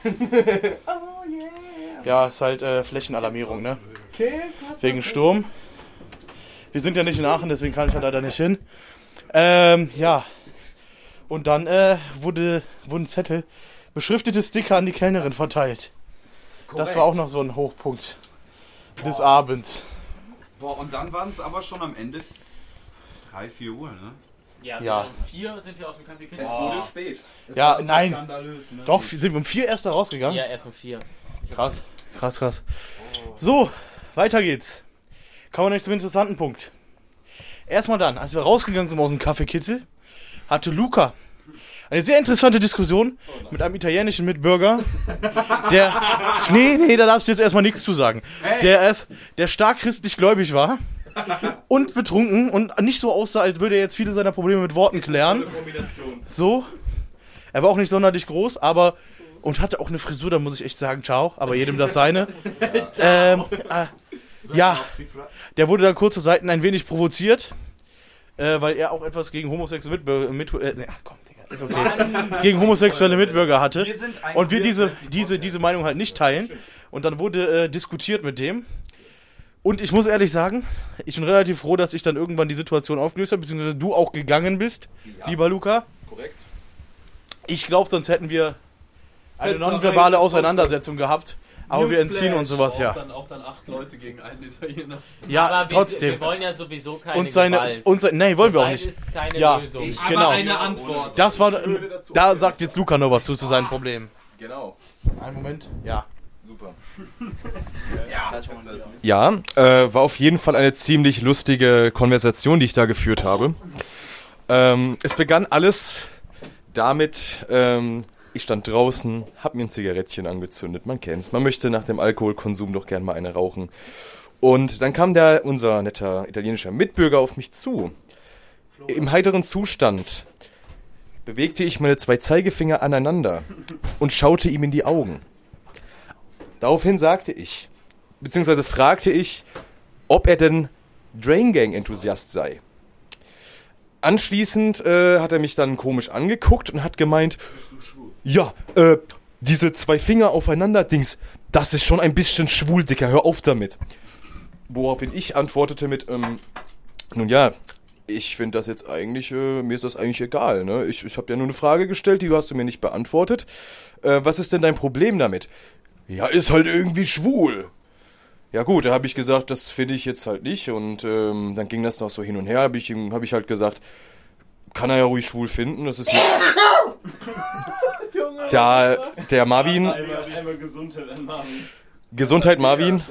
Speaker 2: Ja, ist halt Flächenalarmierung, ne? Wegen Sturm. Wir sind ja nicht in Aachen, deswegen kann ich da leider nicht hin. Ja. Und dann wurden Zettel, beschriftete Sticker an die Kellnerin verteilt. Das war auch noch so ein Hochpunkt des Abends.
Speaker 6: Boah, und dann waren es aber schon am Ende 3, 4 Uhr, ne?
Speaker 5: Ja,
Speaker 2: Ja.
Speaker 5: um 4 sind wir aus dem Café Kittel.
Speaker 6: Es wurde spät. Es
Speaker 2: Ja,
Speaker 6: war so
Speaker 2: nein.
Speaker 6: skandalös, ne?
Speaker 2: Doch, sind wir um 4 erst da rausgegangen?
Speaker 5: Ja, erst um 4.
Speaker 2: Krass, krass, krass. So, weiter geht's. Kommen wir nämlich zum interessanten Punkt. Erstmal dann, als wir rausgegangen sind aus dem Café Kittel, hatte Luca eine sehr interessante Diskussion mit einem italienischen Mitbürger, der... Nee, da darfst du jetzt erstmal nichts zu sagen. Der stark christlich gläubig war und betrunken und nicht so aussah, als würde er jetzt viele seiner Probleme mit Worten klären. So. Er war auch nicht sonderlich groß, aber... Und hatte auch eine Frisur, da muss ich echt sagen, ciao, aber jedem das seine. Ja, der wurde dann kurze Seiten ein wenig provoziert, weil er auch etwas gegen homosexuelle Mitbürger, ist okay, gegen homosexuelle Mitbürger hatte. Und wir diese Meinung halt nicht teilen. Und dann wurde diskutiert mit dem. Und ich muss ehrlich sagen, ich bin relativ froh, dass ich dann irgendwann die Situation aufgelöst habe, beziehungsweise du auch gegangen bist, lieber Luca.
Speaker 8: Korrekt.
Speaker 2: Ich glaube, sonst hätten wir eine nonverbale Auseinandersetzung gehabt. Aber wir entziehen uns sowas, ja.
Speaker 7: Auch dann 8 Leute gegen einen Italiener.
Speaker 2: Ja,
Speaker 5: Aber
Speaker 2: trotzdem.
Speaker 5: Wir wollen ja sowieso keine
Speaker 2: Und seine,
Speaker 5: Gewalt.
Speaker 2: nee, wollen wir auch
Speaker 5: Gewalt
Speaker 2: nicht.
Speaker 5: ist keine
Speaker 2: Ja,
Speaker 5: Lösung.
Speaker 2: genau.
Speaker 4: eine Antwort.
Speaker 2: Das war, da sagt jetzt Luca noch was zu seinem Problem.
Speaker 3: Genau.
Speaker 2: Einen Moment. Ja.
Speaker 3: Super. Ja, war auf jeden Fall eine ziemlich lustige Konversation, die ich da geführt habe. Es begann alles damit, ich stand draußen, hab mir ein Zigarettchen angezündet, man kennt's. Man möchte nach dem Alkoholkonsum doch gern mal eine rauchen. Und dann kam unser netter italienischer Mitbürger auf mich zu. Im heiteren Zustand bewegte ich meine 2 Zeigefinger aneinander und schaute ihm in die Augen. Daraufhin sagte ich, beziehungsweise fragte ich, ob er denn Drain Gang Enthusiast sei. Anschließend hat er mich dann komisch angeguckt und hat gemeint, ja, diese 2 Finger aufeinander Dings, das ist schon ein bisschen schwul, Dicker, hör auf damit. Woraufhin ich antwortete mit, nun ja, ich finde das jetzt eigentlich, mir ist das eigentlich egal, ne? Ich habe ja nur eine Frage gestellt, die hast du mir nicht beantwortet. Was ist denn dein Problem damit? Ja, ist halt irgendwie schwul. Ja gut, da habe ich gesagt, das finde ich jetzt halt nicht und dann ging das noch so hin und her, hab ich halt gesagt, kann er ja ruhig schwul finden, das ist mir... Da, der Marvin...
Speaker 1: Einmal Gesundheit an Marvin.
Speaker 3: Gesundheit, Marvin.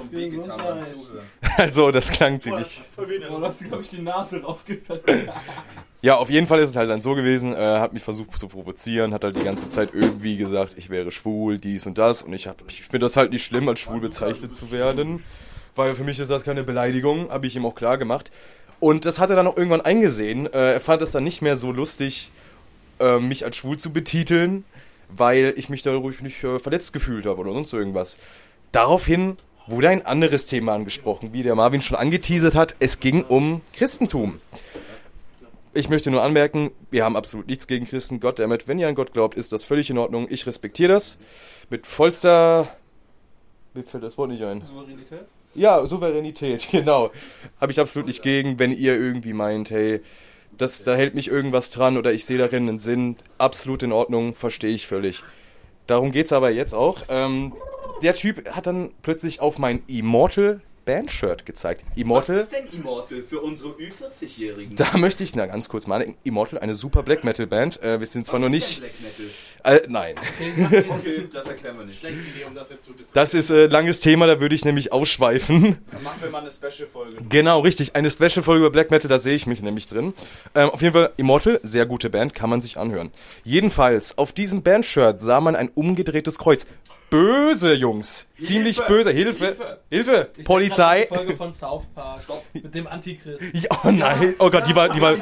Speaker 3: Also, das klang ziemlich...
Speaker 4: Boah, hast du, glaube ich, die Nase rausgehört.
Speaker 3: Ja, auf jeden Fall ist es halt dann so gewesen, hat mich versucht zu provozieren, hat halt die ganze Zeit irgendwie gesagt, ich wäre schwul, dies und das. Und ich finde das halt nicht schlimm, als schwul bezeichnet zu werden, weil für mich ist das keine Beleidigung, habe ich ihm auch klar gemacht. Und das hat er dann auch irgendwann eingesehen. Er fand es dann nicht mehr so lustig, mich als schwul zu betiteln, weil ich mich dadurch nicht verletzt gefühlt habe oder sonst irgendwas. Daraufhin wurde ein anderes Thema angesprochen, wie der Marvin schon angeteasert hat. Es ging um Christentum. Ich möchte nur anmerken, wir haben absolut nichts gegen Christen. Goddammit, wenn ihr an Gott glaubt, ist das völlig in Ordnung. Ich respektiere das. Mit vollster... Mir fällt das Wort nicht ein.
Speaker 4: Souveränität?
Speaker 3: Ja, Souveränität, genau. Habe ich absolut nicht gegen, wenn ihr irgendwie meint, hey, da hält mich irgendwas dran oder ich sehe darin einen Sinn. Absolut in Ordnung, verstehe ich völlig. Darum geht's aber jetzt auch. Der Typ hat dann plötzlich auf mein Immortal Bandshirt gezeigt. Immortal.
Speaker 6: Was ist denn Immortal für unsere Ü40-Jährigen?
Speaker 3: Da möchte ich ganz kurz mal. Immortal, eine super Black Metal Band. Wir sind zwar noch nicht.
Speaker 6: Black Metal?
Speaker 3: Nein.
Speaker 6: Okay, das erklären wir nicht.
Speaker 9: Schlechte Idee, um das jetzt zu diskutieren.
Speaker 3: Das ist ein langes Thema, da würde ich nämlich ausschweifen.
Speaker 6: Dann machen wir mal eine Special-Folge.
Speaker 3: Genau, richtig. Eine Special-Folge über Black Metal, da sehe ich mich nämlich drin. Auf jeden Fall Immortal, sehr gute Band, kann man sich anhören. Jedenfalls, auf diesem Bandshirt sah man ein umgedrehtes Kreuz. Böse, Jungs. Ziemlich böse. Hilfe. Polizei.
Speaker 4: Die Folge von South Park. Stopp. Mit dem Antichrist.
Speaker 3: Ja, oh nein. Oh Gott, die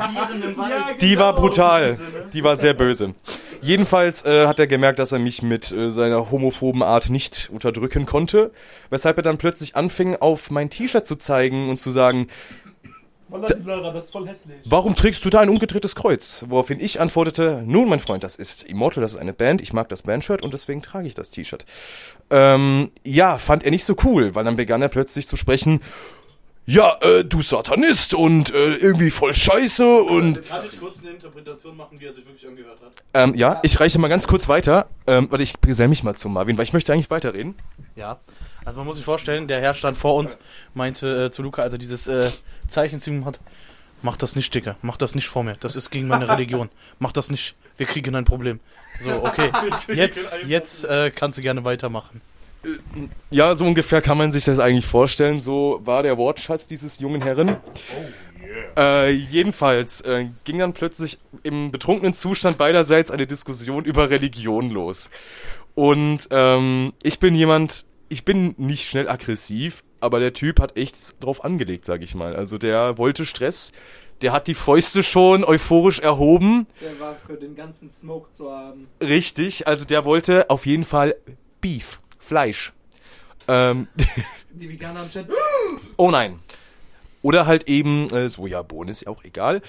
Speaker 3: war brutal. Die war sehr böse. Jedenfalls hat er gemerkt, dass er mich mit seiner homophoben Art nicht unterdrücken konnte. Weshalb er dann plötzlich anfing, auf mein T-Shirt zu zeigen und zu sagen...
Speaker 4: Lara, das ist voll hässlich.
Speaker 3: Warum trägst du da ein umgedrehtes Kreuz? Woraufhin ich antwortete, nun mein Freund, das ist Immortal, das ist eine Band, ich mag das Bandshirt und deswegen trage ich das T-Shirt. Ja, fand er nicht so cool, weil dann begann er plötzlich zu sprechen, ja, du Satanist und irgendwie voll scheiße und...
Speaker 2: Kann ich kurz eine Interpretation machen, wie er sich wirklich angehört hat?
Speaker 3: Ja, ich reiche mal ganz kurz weiter. Warte, ich gesell mich mal zu Marvin, weil ich möchte eigentlich weiterreden.
Speaker 2: Ja, also man muss sich vorstellen, der Herr stand vor uns, meinte zu Luca, als er dieses Zeichen zu ihm hat, mach das nicht, Dicker, mach das nicht vor mir, das ist gegen meine Religion, mach das nicht, wir kriegen ein Problem. So, okay, jetzt kannst du gerne weitermachen.
Speaker 3: Ja, so ungefähr kann man sich das eigentlich vorstellen, so war der Wortschatz dieses jungen Herren. Jedenfalls ging dann plötzlich im betrunkenen Zustand beiderseits eine Diskussion über Religion los. Und ich bin nicht schnell aggressiv, aber der Typ hat echt drauf angelegt, sag ich mal. Also der wollte Stress, der hat die Fäuste schon euphorisch erhoben.
Speaker 4: Der war für den ganzen Smoke zu haben.
Speaker 3: Richtig, also der wollte auf jeden Fall Beef, Fleisch.
Speaker 4: Die Veganer am Chat.
Speaker 3: Oh nein. Oder halt eben Sojabohnen, ist ja auch egal.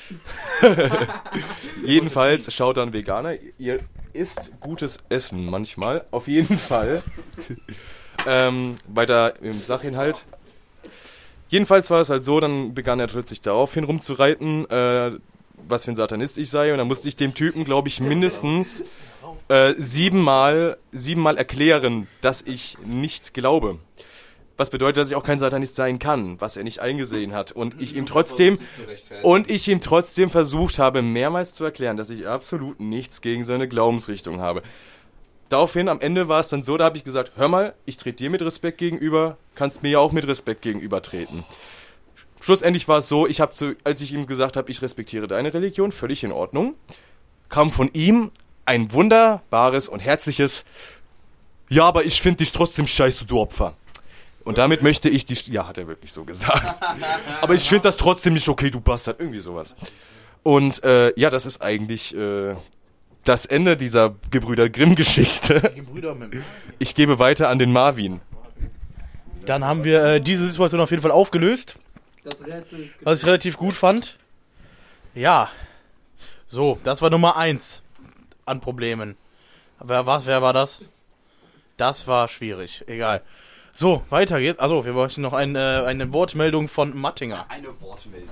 Speaker 3: Jedenfalls, schaut an Veganer, ihr isst gutes Essen manchmal. Auf jeden Fall. Weiter im Sachinhalt. Jedenfalls war es halt so, dann begann er plötzlich daraufhin rumzureiten, was für ein Satanist ich sei. Und dann musste ich dem Typen, glaube ich, mindestens siebenmal erklären, dass ich nicht glaube. Was bedeutet, dass ich auch kein Satanist sein kann, was er nicht eingesehen hat. Und ich ihm trotzdem versucht habe, mehrmals zu erklären, dass ich absolut nichts gegen seine Glaubensrichtung habe. Daraufhin, am Ende war es dann so, da habe ich gesagt, hör mal, ich trete dir mit Respekt gegenüber, kannst mir ja auch mit Respekt gegenüber treten. Schlussendlich war es so, als ich ihm gesagt habe, ich respektiere deine Religion, völlig in Ordnung, kam von ihm ein wunderbares und herzliches, ja, aber ich finde dich trotzdem scheiße, du Opfer. Und damit möchte ich ja, hat er wirklich so gesagt. Aber ich finde das trotzdem nicht okay, du Bastard, irgendwie sowas. Und ja, das ist eigentlich das Ende dieser Gebrüder Grimm-Geschichte. Ich gebe weiter an den Marvin.
Speaker 2: Dann haben wir diese Situation auf jeden Fall aufgelöst. Was ich relativ gut fand. Ja. So, das war Nummer 1 an Problemen. Wer war das? Das war schwierig. Egal. So, weiter geht's. Also, wir bräuchten noch eine Wortmeldung von Mattinger.
Speaker 6: Eine Wortmeldung.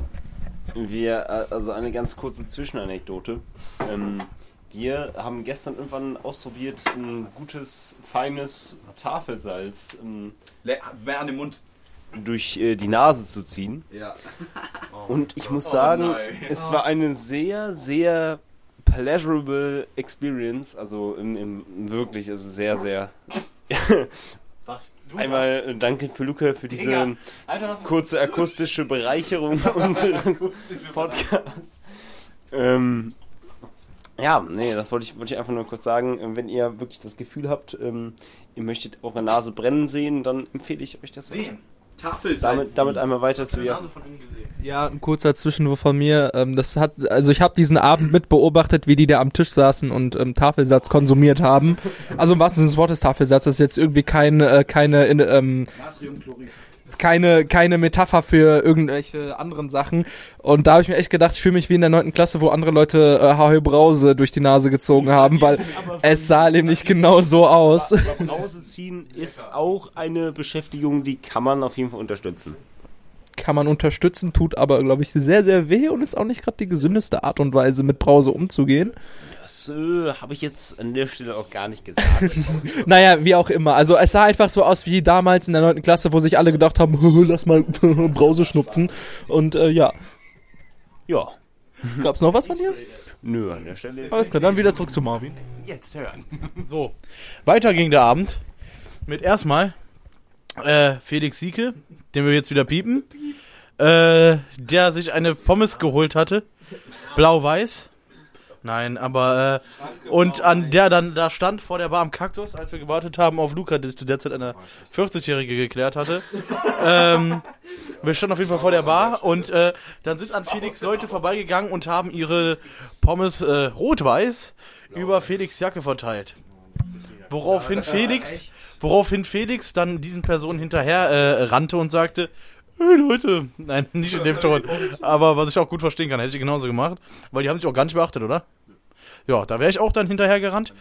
Speaker 1: Also eine ganz kurze Zwischenanekdote. Wir haben gestern irgendwann ausprobiert, ein gutes, feines Tafelsalz
Speaker 6: Mehr an den Mund.
Speaker 1: durch die Nase zu ziehen.
Speaker 6: Ja.
Speaker 1: Und ich muss sagen, es war eine sehr, sehr pleasurable Experience. Also wirklich, es ist sehr, sehr...
Speaker 2: Was?
Speaker 1: Einmal danke für Luca für diese kurze akustische Bereicherung unseres Podcasts. Ja, nee, das wollte ich einfach nur kurz sagen. Wenn ihr wirklich das Gefühl habt, ihr möchtet eure Nase brennen sehen, dann empfehle ich euch das weiter. Damit einmal weiter zu Jasmin.
Speaker 4: Ja, ein kurzer Zwischenwurf von mir. Ich habe diesen Abend mit beobachtet, wie die da am Tisch saßen und Tafelsatz konsumiert haben. Also im wahrsten Sinne des Wortes Tafelsatz. Das ist jetzt irgendwie keine Metapher für irgendwelche anderen Sachen. Und da habe ich mir echt gedacht, ich fühle mich wie in der 9. Klasse, wo andere Leute Ahoi Brause durch die Nase gezogen haben, weil es sah nämlich genau so aus.
Speaker 1: Aber Brause ziehen ist auch eine Beschäftigung, die kann man auf jeden Fall unterstützen.
Speaker 4: Kann man unterstützen, tut aber, glaube ich, sehr, sehr weh und ist auch nicht gerade die gesündeste Art und Weise, mit Brause umzugehen.
Speaker 1: Das habe ich jetzt an der Stelle auch gar nicht gesagt.
Speaker 4: Naja, wie auch immer. Also es sah einfach so aus wie damals in der 9. Klasse, wo sich alle gedacht haben, lass mal Brause schnupfen. Und ja.
Speaker 1: Ja.
Speaker 4: Gab's noch was von dir?
Speaker 1: Nö, an der Stelle ist...
Speaker 4: Alles klar, dann wieder zurück zu Marvin.
Speaker 1: Jetzt hören.
Speaker 2: So, weiter ging der Abend mit erstmal Felix Sieke, den wir jetzt wieder piepen, der sich eine Pommes geholt hatte, blau-weiß. Nein, aber und an der dann da stand vor der Bar am Kaktus, als wir gewartet haben auf Luca, der zu der Zeit eine 40-Jährige geklärt hatte. Wir standen auf jeden Fall vor der Bar und dann sind an Felix Leute vorbeigegangen und haben ihre Pommes rot-weiß über Felix Jacke verteilt. Woraufhin Felix dann diesen Personen hinterher rannte und sagte, hey Leute, nein, nicht in dem Ton, aber was ich auch gut verstehen kann, hätte ich genauso gemacht, weil die haben sich auch gar nicht beachtet, oder? Ja, da wäre ich auch dann hinterher gerannt.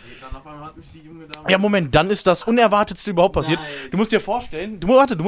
Speaker 2: Ja, Moment, dann ist das Unerwartetste überhaupt passiert. Du musst dir vorstellen,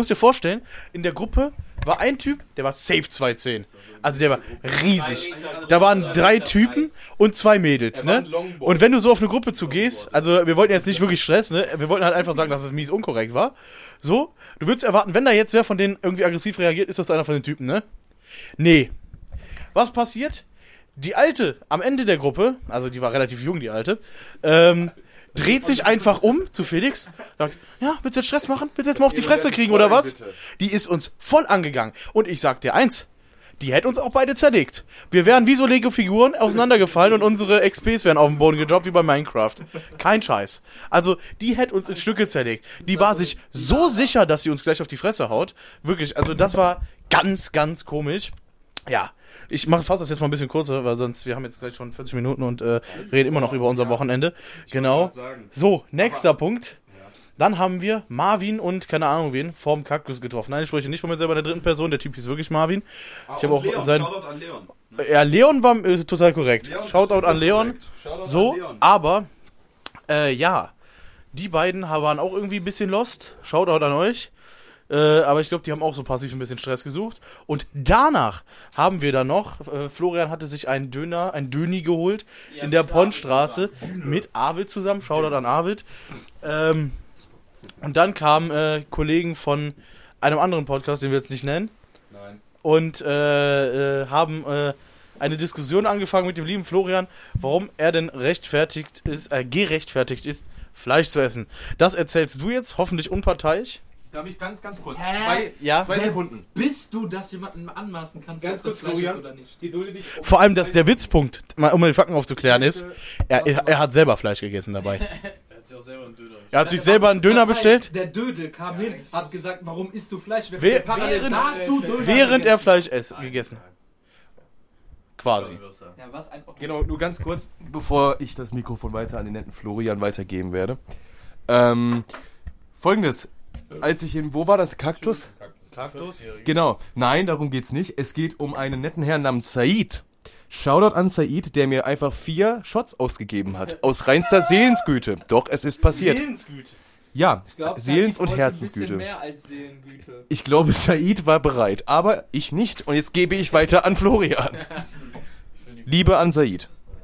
Speaker 2: in der Gruppe war ein Typ, der war safe 210. Also der war riesig. Da waren 3 Typen und 2 Mädels, ne? Und wenn du so auf eine Gruppe zugehst, also wir wollten jetzt nicht wirklich Stress, ne? Wir wollten halt einfach sagen, dass es mies unkorrekt war. So, du würdest erwarten, wenn da jetzt wer von denen irgendwie aggressiv reagiert, ist das einer von den Typen, ne? Nee. Was passiert? Die Alte am Ende der Gruppe, also die war relativ jung, die Alte, dreht sich einfach um zu Felix, sagt, ja, willst du jetzt Stress machen? Willst du jetzt mal auf die Fresse kriegen oder was? Die ist uns voll angegangen. Und ich sag dir eins, die hätte uns auch beide zerlegt. Wir wären wie so Lego-Figuren auseinandergefallen und unsere XPs wären auf den Boden gedroppt wie bei Minecraft. Kein Scheiß. Also, die hätte uns in Stücke zerlegt. Die war sich so sicher, dass sie uns gleich auf die Fresse haut. Wirklich, also das war ganz, ganz komisch. Ja, ich fasse das jetzt mal ein bisschen kurzer, weil sonst, wir haben jetzt gleich schon 40 Minuten und reden immer noch über unser Wochenende. Genau. So, nächster Punkt. Dann haben wir Marvin und keine Ahnung wen vorm Kaktus getroffen. Nein, ich spreche nicht von mir selber in der 3. Person, der Typ hieß wirklich Marvin. Ich habe auch sein...
Speaker 6: Shoutout an Leon.
Speaker 2: Ja, Leon war total korrekt. Shoutout an Leon. So, aber ja, die beiden waren auch irgendwie ein bisschen lost. Shoutout an euch. Aber ich glaube, die haben auch so passiv ein bisschen Stress gesucht. Und danach haben wir dann noch, Florian hatte sich einen Döni geholt in der Ponnstraße mit Arvid zusammen. Shoutout an Arvid. Und dann kamen Kollegen von einem anderen Podcast, den wir jetzt nicht nennen.
Speaker 8: Nein.
Speaker 2: Und haben eine Diskussion angefangen mit dem lieben Florian, warum er denn gerechtfertigt ist, Fleisch zu essen. Das erzählst du jetzt, hoffentlich unparteiisch.
Speaker 3: Darf ich ganz kurz?
Speaker 2: Ja.
Speaker 3: 2 Sekunden.
Speaker 4: Bist du, dass jemandem anmaßen kannst,
Speaker 3: Ganz kurz,
Speaker 4: Fleisch ist
Speaker 3: Florian.
Speaker 4: oder nicht?
Speaker 3: Gedulde dich.
Speaker 2: Vor allem, dass der Witzpunkt, um die Fakten aufzuklären, ist, er hat selber Fleisch gegessen dabei. Er hat sich selber einen Döner bestellt,
Speaker 4: Der Dödel kam hin, hat gesagt, warum isst du Fleisch?
Speaker 2: während er Fleisch gegessen hat. Quasi.
Speaker 4: Ja, was ein
Speaker 3: Genau, nur ganz kurz, bevor ich das Mikrofon weiter an den netten Florian weitergeben werde. Folgendes. Als ich wo war das? Kaktus? Genau. Nein, darum geht's nicht. Es geht um einen netten Herrn namens Said. Shoutout an Said, der mir einfach 4 Shots ausgegeben hat. Aus reinster Seelensgüte. Doch, es ist passiert. Ja, Seelens- und Herzensgüte.
Speaker 4: Mehr als Seelengüte.
Speaker 3: Ich glaube, Said war bereit, aber ich nicht. Und jetzt gebe ich weiter an Florian. Liebe an Said.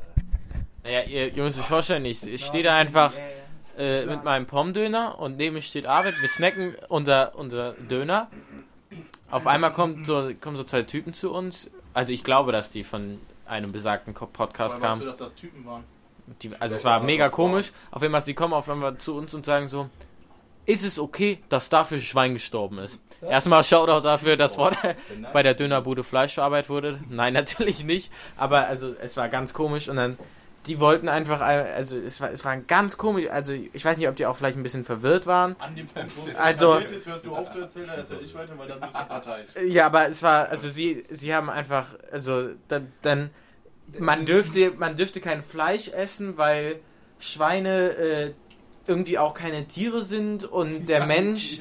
Speaker 5: Naja, ihr müsst euch vorstellen, ich stehe da einfach mit meinem Pommdöner und neben mir steht Arvid, wir snacken unser Döner. Auf einmal kommen so 2 Typen zu uns. Also ich glaube, dass die von einem besagten Podcast kamen.
Speaker 2: dass das Typen waren?
Speaker 5: Also es war mega komisch. Auf einmal, sie kommen auf einmal zu uns und sagen so, ist es okay, dass dafür Schwein gestorben ist? Erstmal Shoutout dafür, dass bei der Dönerbude Fleisch verarbeitet wurde. Nein, natürlich nicht. Aber also es war ganz komisch und dann, die wollten einfach, also es war ein ganz komisch, also ich weiß nicht, ob die auch vielleicht ein bisschen verwirrt waren.
Speaker 2: An dem Punkt, wo
Speaker 5: Also,
Speaker 2: hörst du auf zu erzählen, dann erzähl ich weiter, weil dann bist du parteiisch.
Speaker 5: ja, aber es war, also sie haben einfach, also dann man dürfte kein Fleisch essen, weil Schweine irgendwie auch keine Tiere sind und der Mensch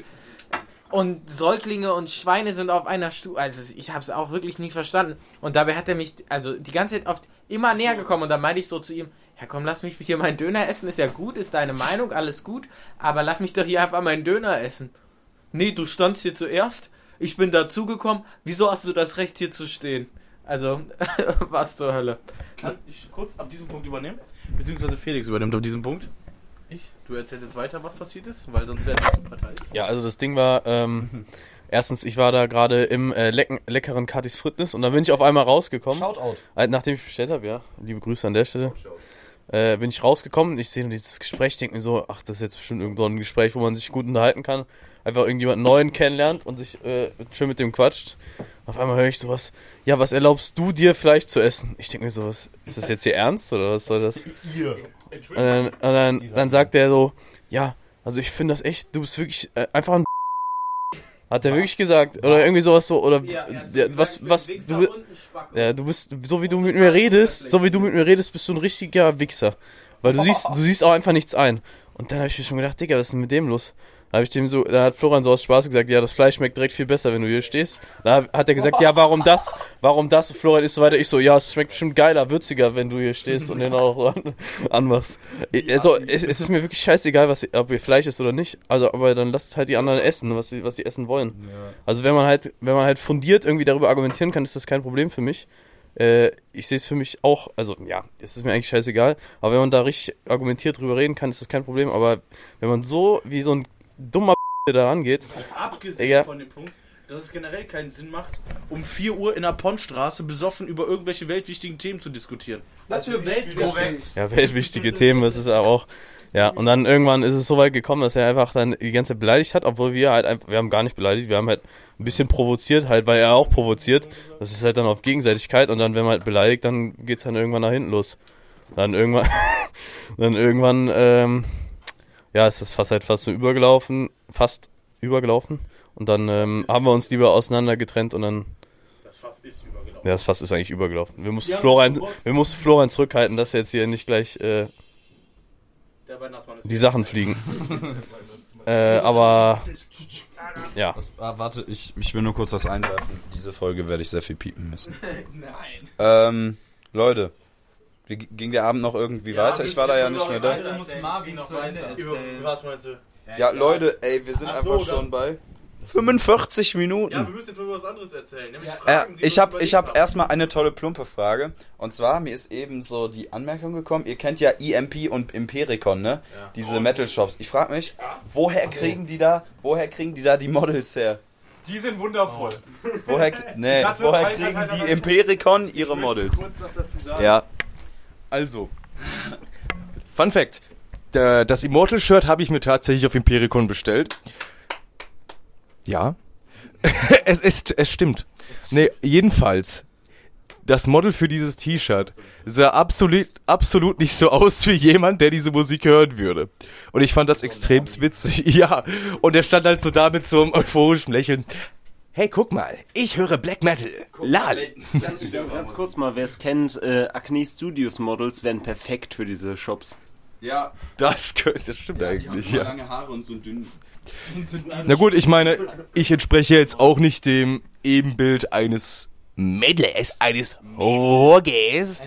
Speaker 5: und Säuglinge und Schweine sind auf einer Stufe. Also ich habe es auch wirklich nicht verstanden. Und dabei hat er mich also die ganze Zeit oft immer näher gekommen und dann meinte ich so zu ihm, ja komm, lass mich hier meinen Döner essen, ist ja gut, ist deine Meinung, alles gut, aber lass mich doch hier einfach meinen Döner essen. Nee, du standst hier zuerst, ich bin dazugekommen, wieso hast du das Recht hier zu stehen? Also, was zur Hölle.
Speaker 2: Kann ich kurz ab diesem Punkt übernehmen? Beziehungsweise Felix übernimmt ab diesem Punkt. Du erzählst jetzt weiter, was passiert ist, weil sonst werden wir zu parteiisch.
Speaker 7: Ja, also das Ding war, erstens, ich war da gerade im leckeren Katis Fritness und dann bin ich auf einmal rausgekommen.
Speaker 3: Shoutout.
Speaker 7: Nachdem ich bestellt habe, ja, liebe Grüße an der Stelle. Bin ich rausgekommen, ich sehe nur dieses Gespräch, ich denke mir so, ach, das ist jetzt bestimmt irgend so ein Gespräch, wo man sich gut unterhalten kann. Einfach irgendjemanden Neuen kennenlernt und sich schön mit dem quatscht. Auf einmal höre ich sowas, ja, was erlaubst du dir Fleisch zu essen? Ich denke mir sowas, ist das jetzt hier ernst oder was soll das? Und dann sagt er so, ja, also ich finde das echt, du bist wirklich einfach ein hat er wirklich gesagt, oder irgendwie sowas so, oder du bist, so wie du mit mir redest, bist du ein richtiger Wichser. Weil du siehst auch einfach nichts ein. Und dann habe ich mir schon gedacht, Digga, was ist denn mit dem los? Dann hat Florian so aus Spaß gesagt, ja, das Fleisch schmeckt direkt viel besser, wenn du hier stehst. Da hat er gesagt, ja, warum das? Florian ist so weiter. Ich so, ja, es schmeckt bestimmt geiler, würziger, wenn du hier stehst und den auch anmachst. Also, es ist mir wirklich scheißegal, ob ihr Fleisch isst oder nicht. Also, aber dann lasst halt die anderen essen, was sie essen wollen. Ja. Also, wenn man halt fundiert irgendwie darüber argumentieren kann, ist das kein Problem für mich. Ich sehe es für mich auch, also ja, es ist mir eigentlich scheißegal, aber wenn man da richtig argumentiert drüber reden kann, ist das kein Problem, aber wenn man so wie so ein dummer da rangeht.
Speaker 2: Abgesehen von dem Punkt, dass es generell keinen Sinn macht, um 4 Uhr in der Ponnstraße besoffen über irgendwelche weltwichtigen Themen zu diskutieren.
Speaker 4: Was für weltwichtig?
Speaker 7: Ja, weltwichtige Themen, das ist aber auch. Ja, und dann irgendwann ist es so weit gekommen, dass er einfach dann die ganze Zeit beleidigt hat, obwohl wir haben gar nicht beleidigt, wir haben halt ein bisschen provoziert, halt, weil er auch provoziert. Das ist halt dann auf Gegenseitigkeit und dann, wenn man halt beleidigt, dann geht's dann irgendwann nach hinten los. Dann irgendwann, ist das fast so fast übergelaufen. Und dann haben wir uns lieber auseinander getrennt und dann.
Speaker 2: Das Fass ist übergelaufen.
Speaker 7: Ja, das Fass ist eigentlich übergelaufen. Wir mussten Florian zurückhalten, dass er jetzt hier nicht gleich die Sachen fliegen. Aber ja.
Speaker 8: Warte, ich will nur kurz was einwerfen. Diese Folge werde ich sehr viel piepen müssen. Nein. Leute, wie ging der Abend noch irgendwie weiter? Ich war da ja nicht mehr da.
Speaker 4: Muss Marvin zu Ende erzählen.
Speaker 2: Was meinst du?
Speaker 8: Ja, Leute, ey, wir sind einfach schon bei
Speaker 6: 45 Minuten.
Speaker 2: Ja, wir müssen jetzt mal über was anderes erzählen. Nämlich
Speaker 6: Ich hab erstmal eine tolle plumpe Frage. Und zwar, mir ist eben so die Anmerkung gekommen, ihr kennt ja EMP und Impericon, ne?
Speaker 2: Ja.
Speaker 6: Diese Metal-Shops. Ich frage mich, woher kriegen die da die Models her?
Speaker 3: Die sind wundervoll.
Speaker 6: Woher kriegen die Impericon ihre Models?
Speaker 3: Kurz was dazu sagen.
Speaker 6: Ja.
Speaker 3: Also, Fun Fact. Das Immortal-Shirt habe ich mir tatsächlich auf Impericon bestellt. Ja. Es stimmt. Nee, jedenfalls. Das Model für dieses T-Shirt sah absolut nicht so aus wie jemand, der diese Musik hören würde. Und ich fand das extrem witzig. Ja. Und er stand halt so da mit so einem euphorischen Lächeln. Hey, guck mal, ich höre Black Metal. Lal.
Speaker 1: Ganz kurz mal, wer es kennt, Acne Studios Models wären perfekt für diese Shops.
Speaker 6: Ja.
Speaker 3: Das stimmt eigentlich, ja.
Speaker 6: lange Haare und so dünn.
Speaker 3: Na gut, ich meine, ich entspreche jetzt auch nicht dem Ebenbild eines Mädels, eines Roges.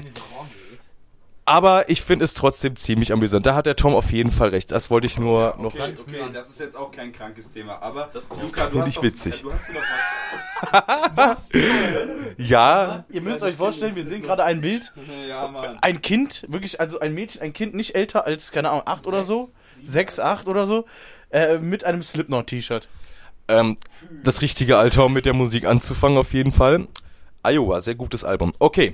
Speaker 3: Aber ich finde es trotzdem ziemlich amüsant. Da hat der Tom auf jeden Fall recht. Das wollte ich nur noch...
Speaker 6: Okay, das ist jetzt auch kein krankes Thema, aber
Speaker 3: Luca, finde ich witzig.
Speaker 6: Du hast doch was.
Speaker 3: Ja.
Speaker 2: Ihr müsst euch vorstellen, wir sehen gerade ein Bild.
Speaker 6: Ja, Mann.
Speaker 2: Ein Kind, wirklich, also ein Mädchen, ein Kind nicht älter als, keine Ahnung, 8 oder so. 6, 8 oder so. Mit einem Slipknot-T-Shirt.
Speaker 3: Das richtige Alter, um mit der Musik anzufangen, auf jeden Fall. Iowa, sehr gutes Album. Okay.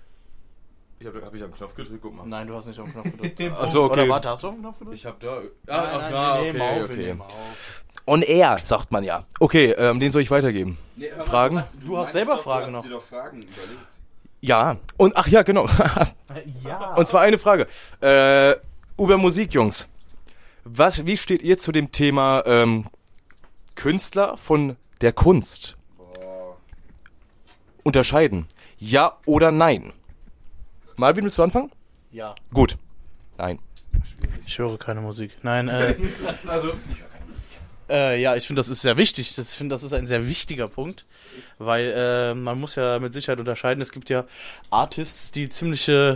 Speaker 3: Hab ich auf den Knopf gedrückt? Guck mal.
Speaker 2: Nein, du hast nicht auf den Knopf gedrückt.
Speaker 3: Achso, okay.
Speaker 2: Oder warte, hast du auf den Knopf gedrückt?
Speaker 3: Ich hab da...
Speaker 2: Nein, wir nehmen auf.
Speaker 3: On air, sagt man ja. Okay, den soll ich weitergeben. Fragen?
Speaker 2: Du hast selber Fragen noch.
Speaker 6: Du hast dir doch Fragen überlegt.
Speaker 3: Ja. Und, ach ja, genau.
Speaker 2: Ja.
Speaker 3: Und zwar eine Frage. Über Musik, Jungs. Wie steht ihr zu dem Thema Künstler von der Kunst? Unterscheiden. Ja oder nein? Marvin, willst du anfangen?
Speaker 2: Ja.
Speaker 3: Gut. Nein.
Speaker 2: Ich höre keine Musik. Nein,
Speaker 3: Also,
Speaker 2: ja, ich finde, das ist sehr wichtig. Ich finde, das ist ein sehr wichtiger Punkt, weil man muss ja mit Sicherheit unterscheiden. Es gibt ja Artists, die ziemliche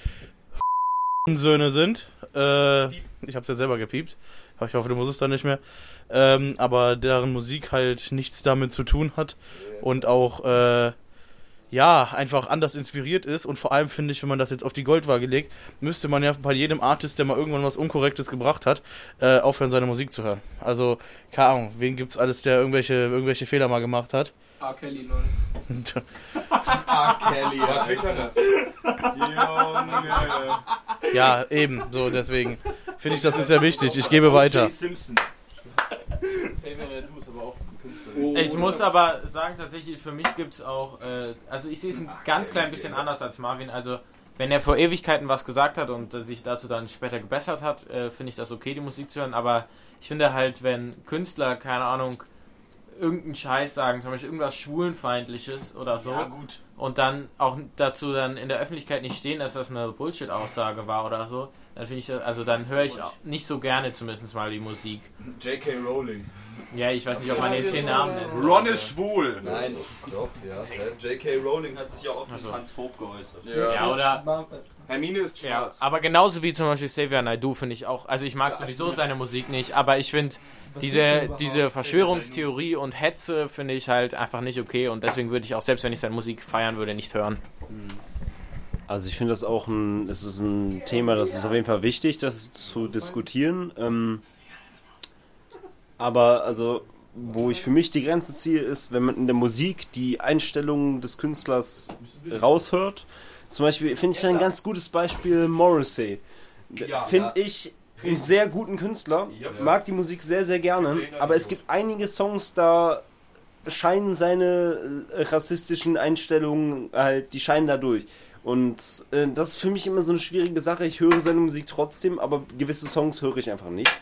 Speaker 2: Söhne sind. Ich habe es ja selber gepiept. Aber ich hoffe, du musst es dann nicht mehr. Aber deren Musik halt nichts damit zu tun hat und auch ja, einfach anders inspiriert ist. Und vor allem finde ich, wenn man das jetzt auf die Goldwaage legt, müsste man ja bei jedem Artist, der mal irgendwann was Unkorrektes gebracht hat, aufhören, seine Musik zu hören. Also, keine Ahnung, wen gibt's alles, der irgendwelche Fehler mal gemacht hat?
Speaker 4: R. Kelly, lol.
Speaker 6: R. Kelly,
Speaker 2: Ja, eben, so, deswegen finde ich, das ist sehr wichtig. Ich gebe weiter.
Speaker 5: Ich muss aber sagen, tatsächlich, für mich gibt es auch, also ich sehe es ein ganz klein bisschen anders als Marvin. Also, wenn er vor Ewigkeiten was gesagt hat und sich dazu dann später gebessert hat, finde ich das okay, die Musik zu hören. Aber ich finde halt, wenn Künstler, keine Ahnung, irgendeinen Scheiß sagen, zum Beispiel irgendwas Schwulenfeindliches oder so,
Speaker 2: Ja, gut.
Speaker 5: und dann auch dazu dann in der Öffentlichkeit nicht stehen, dass das eine Bullshit-Aussage war oder so, dann finde ich, also dann höre ich auch nicht so gerne zumindest mal die Musik.
Speaker 8: J.K. Rowling.
Speaker 5: Ja, ich weiß nicht, ob man jetzt den Namen nennt.
Speaker 8: Ron ist schwul. Nein, doch, ja. J.K. Rowling hat sich ja oft mit Hans Vogt geäußert.
Speaker 5: Ja, oder...
Speaker 3: Hermine ist
Speaker 5: Ja, aber genauso wie zum Beispiel Xavier Naidoo finde ich auch, also ich mag sowieso seine Musik nicht, aber ich finde diese Verschwörungstheorie und Hetze finde ich halt einfach nicht okay und deswegen würde ich auch, selbst wenn ich seine Musik feiern würde, nicht hören.
Speaker 1: Also ich finde das auch es ist ein Thema, das ist auf jeden Fall wichtig, das zu diskutieren. Aber also, wo ich für mich die Grenze ziehe, ist, wenn man in der Musik die Einstellungen des Künstlers raushört. Zum Beispiel finde ich ein ganz gutes Beispiel Morrissey. Finde ich einen sehr guten Künstler, mag die Musik sehr, sehr gerne, aber es gibt einige Songs, da scheinen seine rassistischen Einstellungen halt, die scheinen da durch. Und das ist für mich immer so eine schwierige Sache. Ich höre seine Musik trotzdem, aber gewisse Songs höre ich einfach nicht.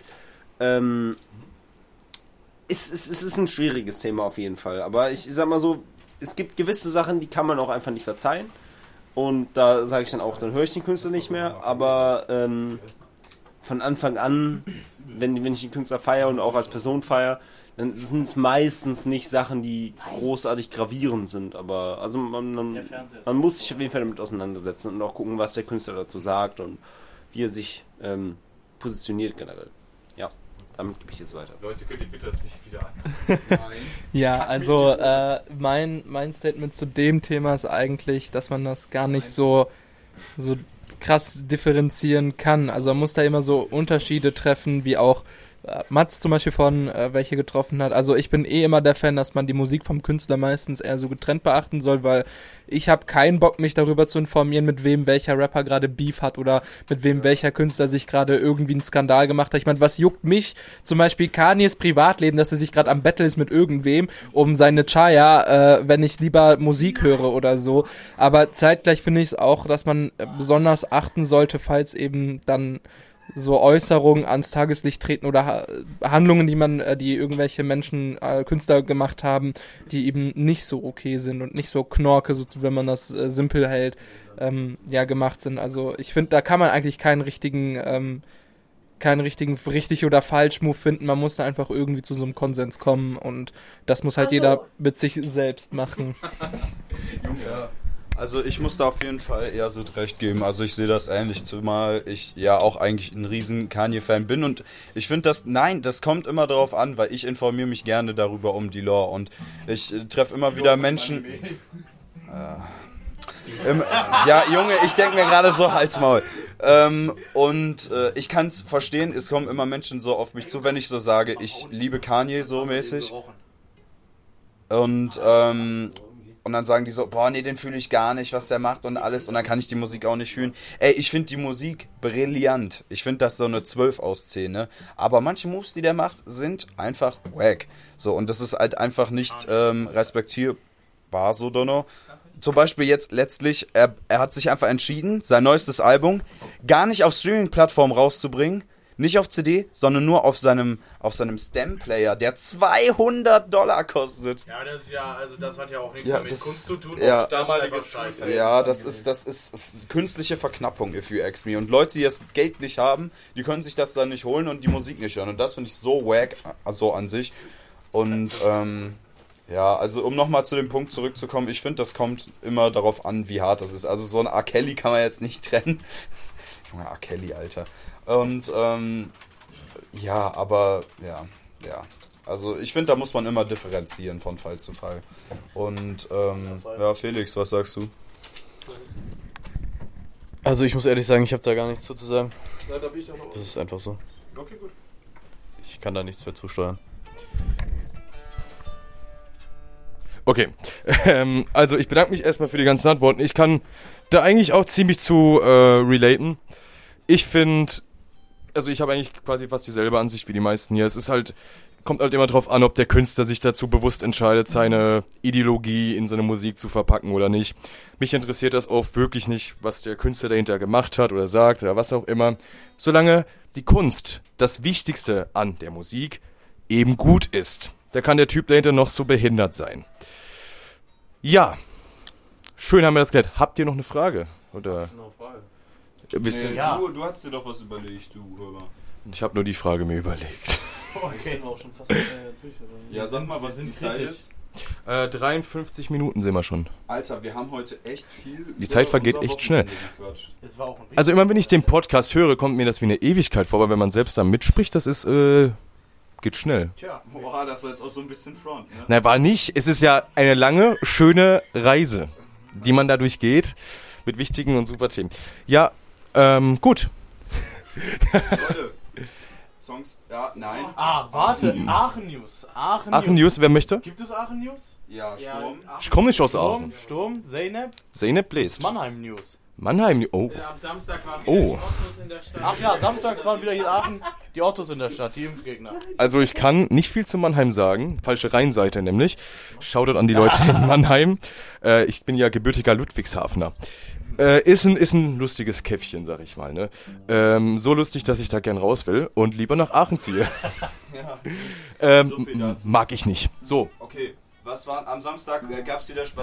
Speaker 1: Es ist ein schwieriges Thema auf jeden Fall. Aber ich sag mal so, es gibt gewisse Sachen, die kann man auch einfach nicht verzeihen. Und da sage ich dann auch, dann höre ich den Künstler nicht mehr. Aber von Anfang an, wenn ich den Künstler feiere und auch als Person feiere, dann sind es meistens nicht Sachen, die großartig gravierend sind. Aber also man muss sich auf jeden Fall damit auseinandersetzen und auch gucken, was der Künstler dazu sagt und wie er sich positioniert generell. Ja. damit gebe ich jetzt weiter.
Speaker 3: Leute, könnt ihr bitte das nicht wieder an?
Speaker 4: Ja, also mein Statement zu dem Thema ist eigentlich, dass man das gar nicht so krass differenzieren kann. Also man muss da immer so Unterschiede treffen, wie auch Mats zum Beispiel von welche getroffen hat. Also ich bin immer der Fan, dass man die Musik vom Künstler meistens eher so getrennt beachten soll, weil ich habe keinen Bock, mich darüber zu informieren, mit wem welcher Rapper gerade Beef hat oder mit wem welcher Künstler sich gerade irgendwie einen Skandal gemacht hat. Ich meine, was juckt mich zum Beispiel Kanyes Privatleben, dass er sich gerade am Battle ist mit irgendwem um seine Chaya, wenn ich lieber Musik höre oder so. Aber zeitgleich finde ich es auch, dass man besonders achten sollte, falls eben dann so Äußerungen ans Tageslicht treten oder Handlungen, die irgendwelche Menschen, Künstler gemacht haben, die eben nicht so okay sind und nicht so knorke, so wenn man das simpel hält, gemacht sind. Also ich finde, da kann man eigentlich keinen richtigen richtig oder falsch Move finden. Man muss da einfach irgendwie zu so einem Konsens kommen und das muss halt jeder mit sich selbst machen.
Speaker 8: Ja. Also ich muss da auf jeden Fall eher so recht geben. Also ich sehe das ähnlich, zumal ich ja auch eigentlich ein riesen Kanye-Fan bin und ich finde das kommt immer darauf an, weil ich informiere mich gerne darüber um die Lore und ich treffe immer wieder Menschen... ja, Junge, ich denke mir gerade so, halt's Maul. Ich kann es verstehen, es kommen immer Menschen so auf mich zu, wenn ich so sage, ich liebe Kanye so mäßig. Und dann sagen die so, boah, nee, den fühle ich gar nicht, was der macht und alles. Und dann kann ich die Musik auch nicht fühlen. Ey, ich finde die Musik brillant. Ich finde das so eine 12 aus 10, ne? Aber manche Moves, die der macht, sind einfach wack. So, und das ist halt einfach nicht respektierbar, so Donno. Zum Beispiel jetzt letztlich, er hat sich einfach entschieden, sein neuestes Album gar nicht auf Streaming-Plattformen rauszubringen. Nicht auf CD, sondern nur auf seinem Stem-Player, der $200 kostet.
Speaker 2: Ja, das hat ja auch nichts
Speaker 8: mit Kunst zu tun. Ja, damaliges Scheiße. Ja, das ist künstliche Verknappung, if you ask me. Und Leute, die das Geld nicht haben, die können sich das dann nicht holen und die Musik nicht hören. Und das finde ich so wack, also an sich. Und also um nochmal zu dem Punkt zurückzukommen, ich finde, das kommt immer darauf an, wie hart das ist. Also so ein R. Kelly kann man jetzt nicht trennen. Junge, R. Kelly, Alter. Und also ich finde, da muss man immer differenzieren von Fall zu Fall. Und Felix, was sagst du?
Speaker 7: Also ich muss ehrlich sagen, ich habe da gar nichts zu sagen. Das ist einfach so.
Speaker 3: Okay, gut.
Speaker 7: Ich kann da nichts mehr zusteuern.
Speaker 3: Okay, also ich bedanke mich erstmal für die ganzen Antworten. Ich kann da eigentlich auch ziemlich zu relaten. Ich finde, also ich habe eigentlich quasi fast dieselbe Ansicht wie die meisten hier. Es ist halt, kommt halt immer drauf an, ob der Künstler sich dazu bewusst entscheidet, seine Ideologie in seine Musik zu verpacken oder nicht. Mich interessiert das auch wirklich nicht, was der Künstler dahinter gemacht hat oder sagt oder was auch immer. Solange die Kunst, das Wichtigste an der Musik, eben gut ist. Da kann der Typ dahinter noch so behindert sein. Ja, schön haben wir das geklärt. Habt ihr noch eine Frage? Oder?
Speaker 8: Nee, ja. Du hast dir doch was überlegt, du Hörer.
Speaker 3: Ich habe nur die Frage mir überlegt.
Speaker 2: Okay.
Speaker 8: Ja, sag mal, was die Zeit ist.
Speaker 3: 53 Minuten sind wir schon.
Speaker 8: Alter, wir haben heute echt viel...
Speaker 3: Die Zeit vergeht echt schnell. Also immer wenn ich den Podcast höre, kommt mir das wie eine Ewigkeit vor, aber wenn man selbst da mitspricht, das ist... geht schnell.
Speaker 8: Tja, boah, das war jetzt auch so ein bisschen Front, ne?
Speaker 3: Nein, war nicht. Es ist ja eine lange, schöne Reise, die man dadurch geht, mit wichtigen und super Themen. Ja, gut.
Speaker 8: Leute, Songs, ja, nein.
Speaker 2: Warte, Aachen News.
Speaker 3: Aachen News, wer möchte?
Speaker 2: Gibt es Aachen News?
Speaker 8: Ja, Sturm.
Speaker 3: Ich komme nicht aus Aachen.
Speaker 2: Sturm, Zeynep.
Speaker 3: Zeynep bläst.
Speaker 2: Mannheim News.
Speaker 3: Mannheim, oh.
Speaker 5: Am Samstag waren
Speaker 3: Oh.
Speaker 5: die Autos in der Stadt.
Speaker 2: Ach ja, samstags waren wieder hier in Aachen die Autos in der Stadt, die Impfgegner.
Speaker 3: Also ich kann nicht viel zu Mannheim sagen. Falsche Rheinseite nämlich. Shoutout an die Leute in Mannheim. Ich bin ja gebürtiger Ludwigshafener. Ist ein lustiges Käffchen, sag ich mal. Ne? So lustig, dass ich da gern raus will und lieber nach Aachen ziehe.
Speaker 8: Ja. So viel dazu.
Speaker 3: Mag ich nicht. So.
Speaker 8: Okay, was war am Samstag? Gab es wieder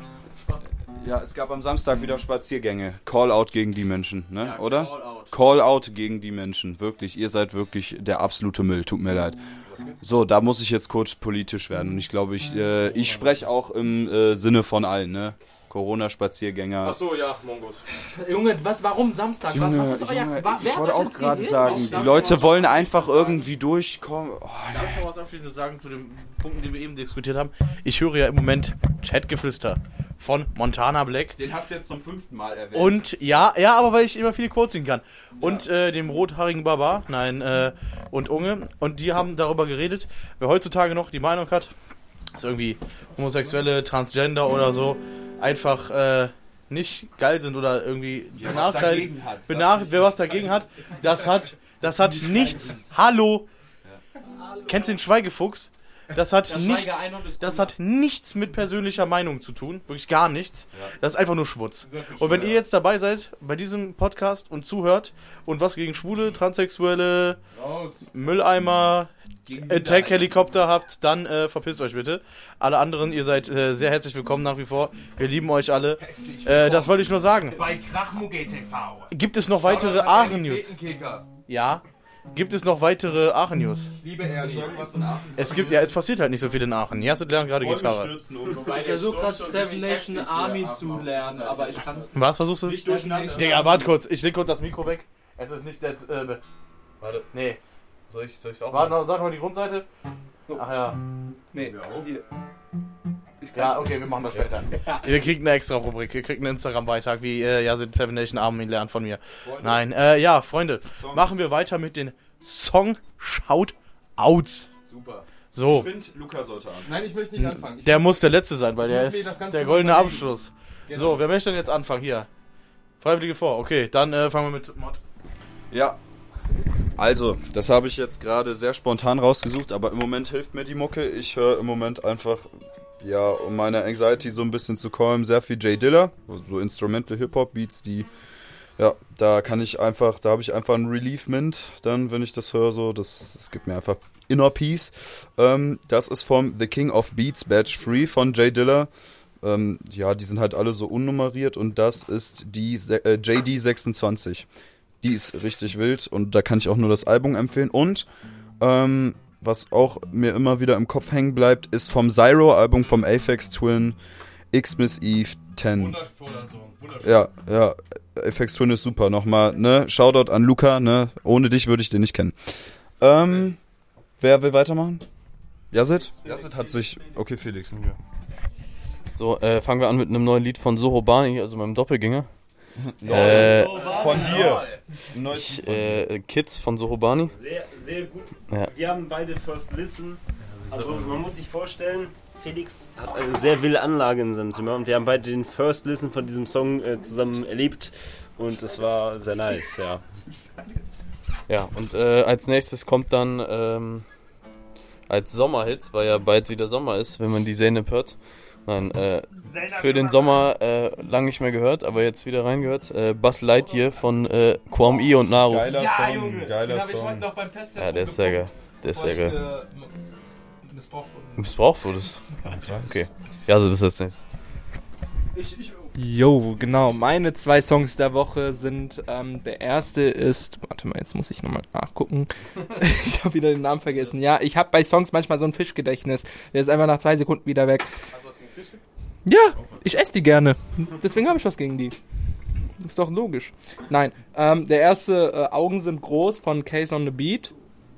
Speaker 8: Ja, es gab am Samstag wieder Spaziergänge. Call-out gegen die Menschen, ne?
Speaker 5: Ja,
Speaker 8: oder?
Speaker 5: Call-out.
Speaker 8: Call-out gegen die Menschen. Wirklich, ihr seid wirklich der absolute Müll. Tut mir leid. So, da muss ich jetzt kurz politisch werden. Und ich glaube, ich spreche auch im Sinne von allen, ne?
Speaker 6: Corona-Spaziergänger.
Speaker 3: Achso, ja, Mongos.
Speaker 9: Junge, warum Samstag? was ist euer...
Speaker 6: Ich wollte auch gerade sagen, die Leute wollen einfach irgendwie durchkommen. Oh,
Speaker 2: Darf ich noch was Abschließendes sagen zu den Punkten, die wir eben diskutiert haben? Ich höre ja im Moment Chatgeflüster von Montana Black.
Speaker 6: den hast du jetzt zum 5. Mal erwähnt.
Speaker 2: Und, ja, aber weil ich immer viele Quotes singen kann. Und dem rothaarigen Barbar, und Unge. Und die haben darüber geredet, wer heutzutage noch die Meinung hat, dass irgendwie Homosexuelle, Transgender oder so einfach nicht geil sind oder irgendwie benachteiligt. Wer was dagegen hat, das hat nichts. Hallo! Kennst du den Schweigefuchs? Das hat nichts mit persönlicher Meinung zu tun. Wirklich gar nichts. Das ist einfach nur Schmutz. Und wenn ihr jetzt dabei seid bei diesem Podcast und zuhört und was gegen Schwule, Transsexuelle, Mülleimer, Attack-Helikopter habt, dann verpisst euch bitte. Alle anderen, ihr seid sehr herzlich willkommen nach wie vor. Wir lieben euch alle. Das wollte ich nur sagen.
Speaker 9: Bei Krachmuge TV.
Speaker 2: Gibt es noch weitere Aachen-News? Ja. Gibt es noch weitere Aachen-News?
Speaker 9: Liebe er ist irgendwas in Aachen.
Speaker 2: Es passiert halt nicht so viel in Aachen. Ja, du lernst gerade Gitarre.
Speaker 9: Ich versuche gerade Seven Nation Army zu lernen, aber ich kann es nicht.
Speaker 2: Was versuchst du?
Speaker 9: Nicht durcheinander.
Speaker 2: Digga, warte kurz. Ich leg kurz das Mikro weg. Es ist nicht der... warte. Nee.
Speaker 3: Soll ich auch
Speaker 2: Warte, sag mal die Grundseite. Ach ja.
Speaker 9: Nee.
Speaker 2: Ja, okay, wir machen das später. Ihr kriegt eine extra Rubrik. Ihr kriegt einen Instagram-Beitrag, wie Seven Nation Army lernt von mir. Nein, ja, Freunde. Machen wir weiter mit den Song-Shout-Outs.
Speaker 6: Super.
Speaker 2: So.
Speaker 6: Ich finde, Luca sollte anfangen.
Speaker 9: Nein, ich möchte nicht anfangen.
Speaker 2: Der muss der Letzte sein, weil der
Speaker 9: muss mir das
Speaker 2: ist
Speaker 9: Ganze
Speaker 2: der
Speaker 9: noch
Speaker 2: goldene
Speaker 9: überlegen.
Speaker 2: Abschluss.
Speaker 9: Genau.
Speaker 2: So, wer möchte denn jetzt anfangen? Hier. Freiwillige vor. Okay, dann fangen wir mit Mod.
Speaker 6: Ja. Also, das habe ich jetzt gerade sehr spontan rausgesucht, aber im Moment hilft mir die Mucke. Ich höre im Moment einfach, ja, um meine Anxiety so ein bisschen zu calmen, sehr viel Jay Dilla, so Instrumental Hip-Hop-Beats, die, ja, da habe ich einfach einen Relief-Mint, dann, wenn ich das höre, so, das gibt mir einfach Inner Peace. Das ist vom The King of Beats Batch Free von Jay Dilla. Ja, die sind halt alle so unnummeriert und das ist die JD26. Die ist richtig wild und da kann ich auch nur das Album empfehlen. Und was auch mir immer wieder im Kopf hängen bleibt, ist vom Zyro-Album vom Aphex Twin Xmas Eve 10.
Speaker 3: Wundervoller Song.
Speaker 6: Ja, Aphex Twin ist super. Nochmal, ne? Shoutout an Luca, ne? Ohne dich würde ich den nicht kennen. Wer will weitermachen? Yazid? Yazid hat sich... Okay, Felix.
Speaker 7: Ja. So, fangen wir an mit einem neuen Lied von Sohobani, also meinem Doppelgänger.
Speaker 6: Von dir.
Speaker 7: Kids von Sohobani.
Speaker 1: Sehr, sehr gut.
Speaker 7: Ja.
Speaker 1: Wir haben beide First Listen. Also man muss sich vorstellen, Felix hat eine sehr wilde Anlage in seinem Zimmer und wir haben beide den First Listen von diesem Song zusammen erlebt und es war sehr nice, ja.
Speaker 7: Ja, und als nächstes kommt dann als Sommerhit, weil ja bald wieder Sommer ist, wenn man die Zeynep hört. Nein, für den Sommer lang nicht mehr gehört, aber jetzt wieder reingehört. Buzz Lightyear von Kwame E und Naru.
Speaker 6: Geiler
Speaker 9: Ja,
Speaker 6: Song,
Speaker 9: Junge, den
Speaker 6: geiler
Speaker 9: habe ich heute
Speaker 6: Song.
Speaker 9: noch beim Fest.
Speaker 7: Ja, der ist sehr geil. Der ist sehr geil.
Speaker 9: Missbraucht wurde.
Speaker 7: Missbraucht wurde es. Okay. Ja, also das ist jetzt nichts.
Speaker 4: Jo, genau. Meine 2 Songs der Woche sind, der erste ist, warte mal, jetzt muss ich nochmal nachgucken. Ich habe wieder den Namen vergessen. Ja, ich habe bei Songs manchmal so ein Fischgedächtnis. Der ist einfach nach 2 Sekunden wieder weg.
Speaker 3: Hast du was gegen Fische?
Speaker 4: Ja, ich esse die gerne. Deswegen habe ich was gegen die. Ist doch logisch. Nein, der erste, Augen sind groß von Case on the Beat.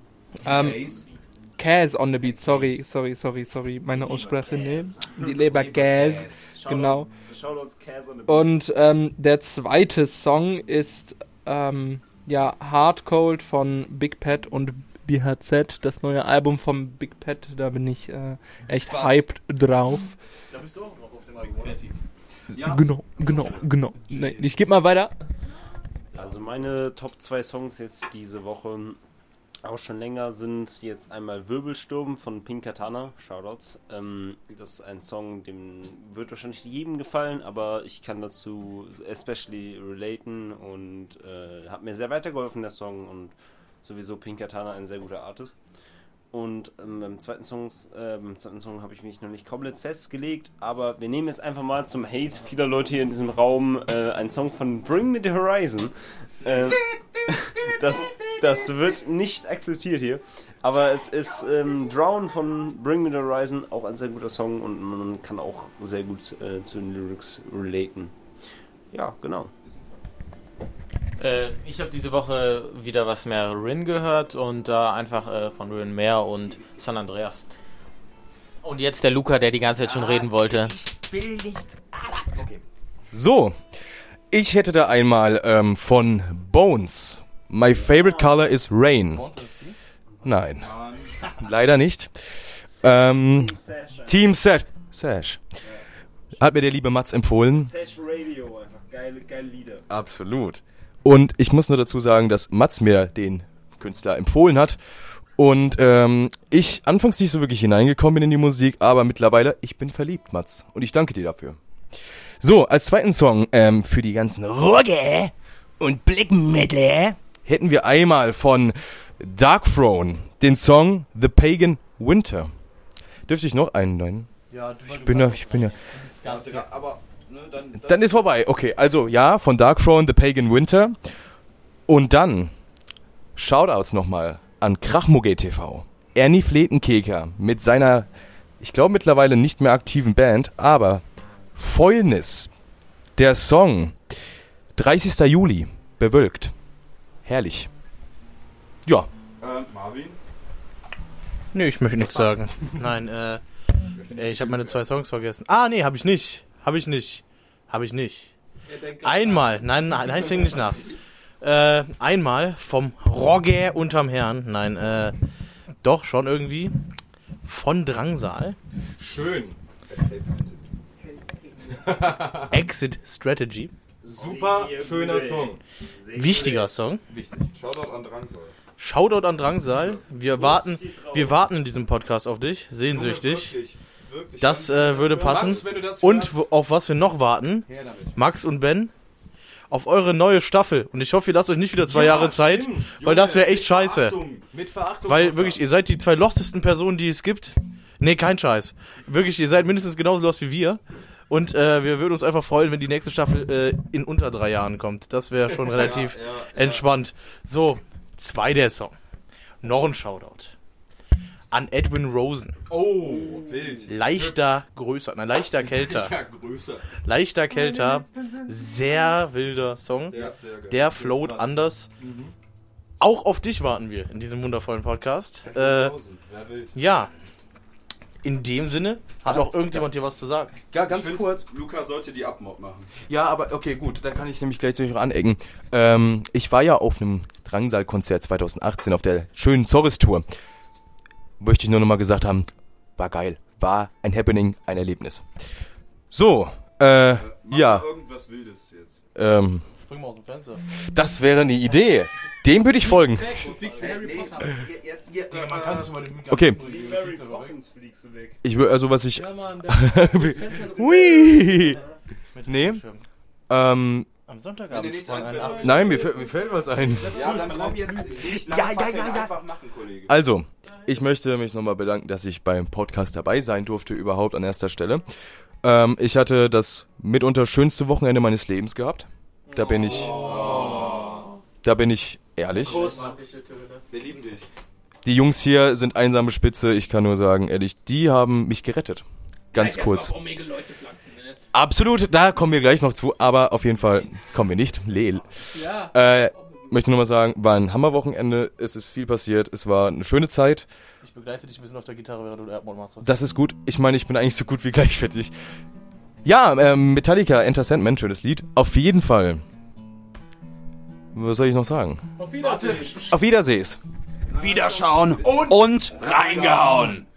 Speaker 4: Case on the Beat, sorry. Meine Aussprache nehmen. Die Leber Case. Genau. Und der zweite Song ist Hard Cold von Big Pat und BHZ, das neue Album von Big Pat. Da bin ich echt hyped drauf.
Speaker 3: Da bist du auch noch auf dem Album.
Speaker 9: Ja.
Speaker 4: Genau. Nee, ich gebe mal weiter.
Speaker 1: Also meine Top 2 Songs jetzt diese Woche auch schon länger sind jetzt einmal Wirbelsturm von Pink Katana, Shoutouts. Das ist ein Song, dem wird wahrscheinlich jedem gefallen, aber ich kann dazu especially relaten und hat mir sehr weitergeholfen, der Song, und sowieso Pink Katana ein sehr guter Artist. Und beim zweiten Song habe ich mich noch nicht komplett festgelegt, aber wir nehmen jetzt einfach mal zum Hate vieler Leute hier in diesem Raum einen Song von Bring Me the Horizon. Das wird nicht akzeptiert hier. Aber es ist Drown von Bring Me the Horizon, auch ein sehr guter Song und man kann auch sehr gut zu den Lyrics relaten. Ja, genau.
Speaker 5: Ich habe diese Woche wieder was mehr Rin gehört und da einfach von Rin mehr und San Andreas. Und jetzt der Luca, der die ganze Zeit schon reden wollte.
Speaker 3: So, ich hätte da einmal von Bones. My favorite color is rain. Nein, leider nicht. Team Sash. Hat mir der liebe Mats empfohlen.
Speaker 1: Sash Radio, einfach geile Lieder.
Speaker 3: Absolut. Und ich muss nur dazu sagen, dass Mats mir den Künstler empfohlen hat. Und ich anfangs nicht so wirklich hineingekommen bin in die Musik, aber mittlerweile, ich bin verliebt, Mats. Und ich danke dir dafür. So, als zweiten Song für die ganzen Rogge und Black Metal hätten wir einmal von Darkthrone den Song The Pagan Winter. Dürfte ich noch einen nennen?
Speaker 2: Ja,
Speaker 3: Ich bin ja.
Speaker 8: Aber, ne,
Speaker 3: Dann ist vorbei. Okay, also ja, von Darkthrone The Pagan Winter. Und dann Shoutouts nochmal an Krachmuggel TV. Ernie Fletenkeker mit seiner, ich glaube mittlerweile nicht mehr aktiven Band, aber Fäulnis. Der Song 30. Juli, bewölkt. Herrlich. Ja.
Speaker 8: Marvin?
Speaker 2: Nee, ich möchte nichts sagen. Nein, ich habe meine 2 Songs vergessen. Nee, habe ich nicht. Einmal, nein, ich denke nicht nach. Einmal vom Rogge unterm Herrn. Nein, doch, schon irgendwie. Von Drangsal.
Speaker 3: Schön.
Speaker 2: Exit Strategy.
Speaker 3: Super schöner Song.
Speaker 2: Wichtiger Song.
Speaker 3: Wichtig.
Speaker 8: Shoutout an Drangsal.
Speaker 2: Shoutout an Drangsal. Wir warten in diesem Podcast auf dich. Sehnsüchtig.
Speaker 8: Wirklich.
Speaker 2: Das würde passen.
Speaker 3: Max, wenn du das
Speaker 2: Und
Speaker 3: hörst,
Speaker 2: auf was wir noch warten,
Speaker 3: her damit.
Speaker 2: Max und Ben, auf eure neue Staffel. Und ich hoffe, ihr lasst euch nicht wieder 2 Jahre Zeit, weil das wäre echt scheiße.
Speaker 3: Mit Verachtung.
Speaker 2: Weil wirklich, ihr seid die 2 lostesten Personen, die es gibt. Nee, kein Scheiß. Wirklich, ihr seid mindestens genauso lost wie wir. Und wir würden uns einfach freuen, wenn die nächste Staffel in unter 3 Jahren kommt. Das wäre schon relativ entspannt. So, zweiter Song. Noch ein Shoutout. An Edwin Rosen.
Speaker 3: Oh, wild.
Speaker 2: Leichter kälter. Leichter kälter. Sehr wilder Song. Der float anders. Auch auf dich warten wir in diesem wundervollen Podcast. Ja. In dem Sinne, hat noch irgendjemand hier was zu sagen?
Speaker 3: Ja, ganz kurz.
Speaker 8: Luca sollte die Abmod machen.
Speaker 3: Ja, aber okay, gut, dann kann ich nämlich gleich noch anecken. Ich war ja auf einem Drangsal-Konzert 2018 auf der schönen Zorris-Tour. Möchte ich nur nochmal gesagt haben, war geil, war ein Happening, ein Erlebnis. So, ja.
Speaker 8: Irgendwas Wildes jetzt.
Speaker 2: Spring mal aus dem Fenster.
Speaker 3: Das wäre eine Idee. Dem würde ich folgen.
Speaker 2: Man kann sich mal den Mund
Speaker 3: Okay.
Speaker 1: Wie Mary Poppins fliegst du weg.
Speaker 3: Ich würde, also was ich...
Speaker 9: Ja, Mann,
Speaker 3: Hui! Nee.
Speaker 2: Am Sonntagabend sprang ein 18.
Speaker 3: Nein, mir fällt was ein.
Speaker 8: Ja, dann komm jetzt nicht lang einfach machen, Kollege.
Speaker 3: Also, ich möchte mich nochmal bedanken, dass ich beim Podcast dabei sein durfte, überhaupt an erster Stelle. Ich hatte das mitunter schönste Wochenende meines Lebens gehabt. Da bin ich ehrlich.
Speaker 8: Wir lieben dich.
Speaker 3: Die Jungs hier sind einsame Spitze, ich kann nur sagen, ehrlich, die haben mich gerettet. Ganz kurz. Absolut, da kommen wir gleich noch zu, aber auf jeden Fall kommen wir nicht. Leel.
Speaker 9: Ja.
Speaker 3: Möchte nur mal sagen, war ein Hammerwochenende, es ist viel passiert, es war eine schöne Zeit.
Speaker 2: Ich begleite dich ein bisschen auf der Gitarre, während du Erdmond machst.
Speaker 3: Das ist gut, ich meine, ich bin eigentlich so gut wie gleichwertig. Ja, Metallica, Enter Sandman, schönes Lied. Auf jeden Fall. Was soll ich noch sagen?
Speaker 9: Auf Wiedersehen.
Speaker 3: Auf Wiedersehen.
Speaker 8: Wiederschauen und reingehauen.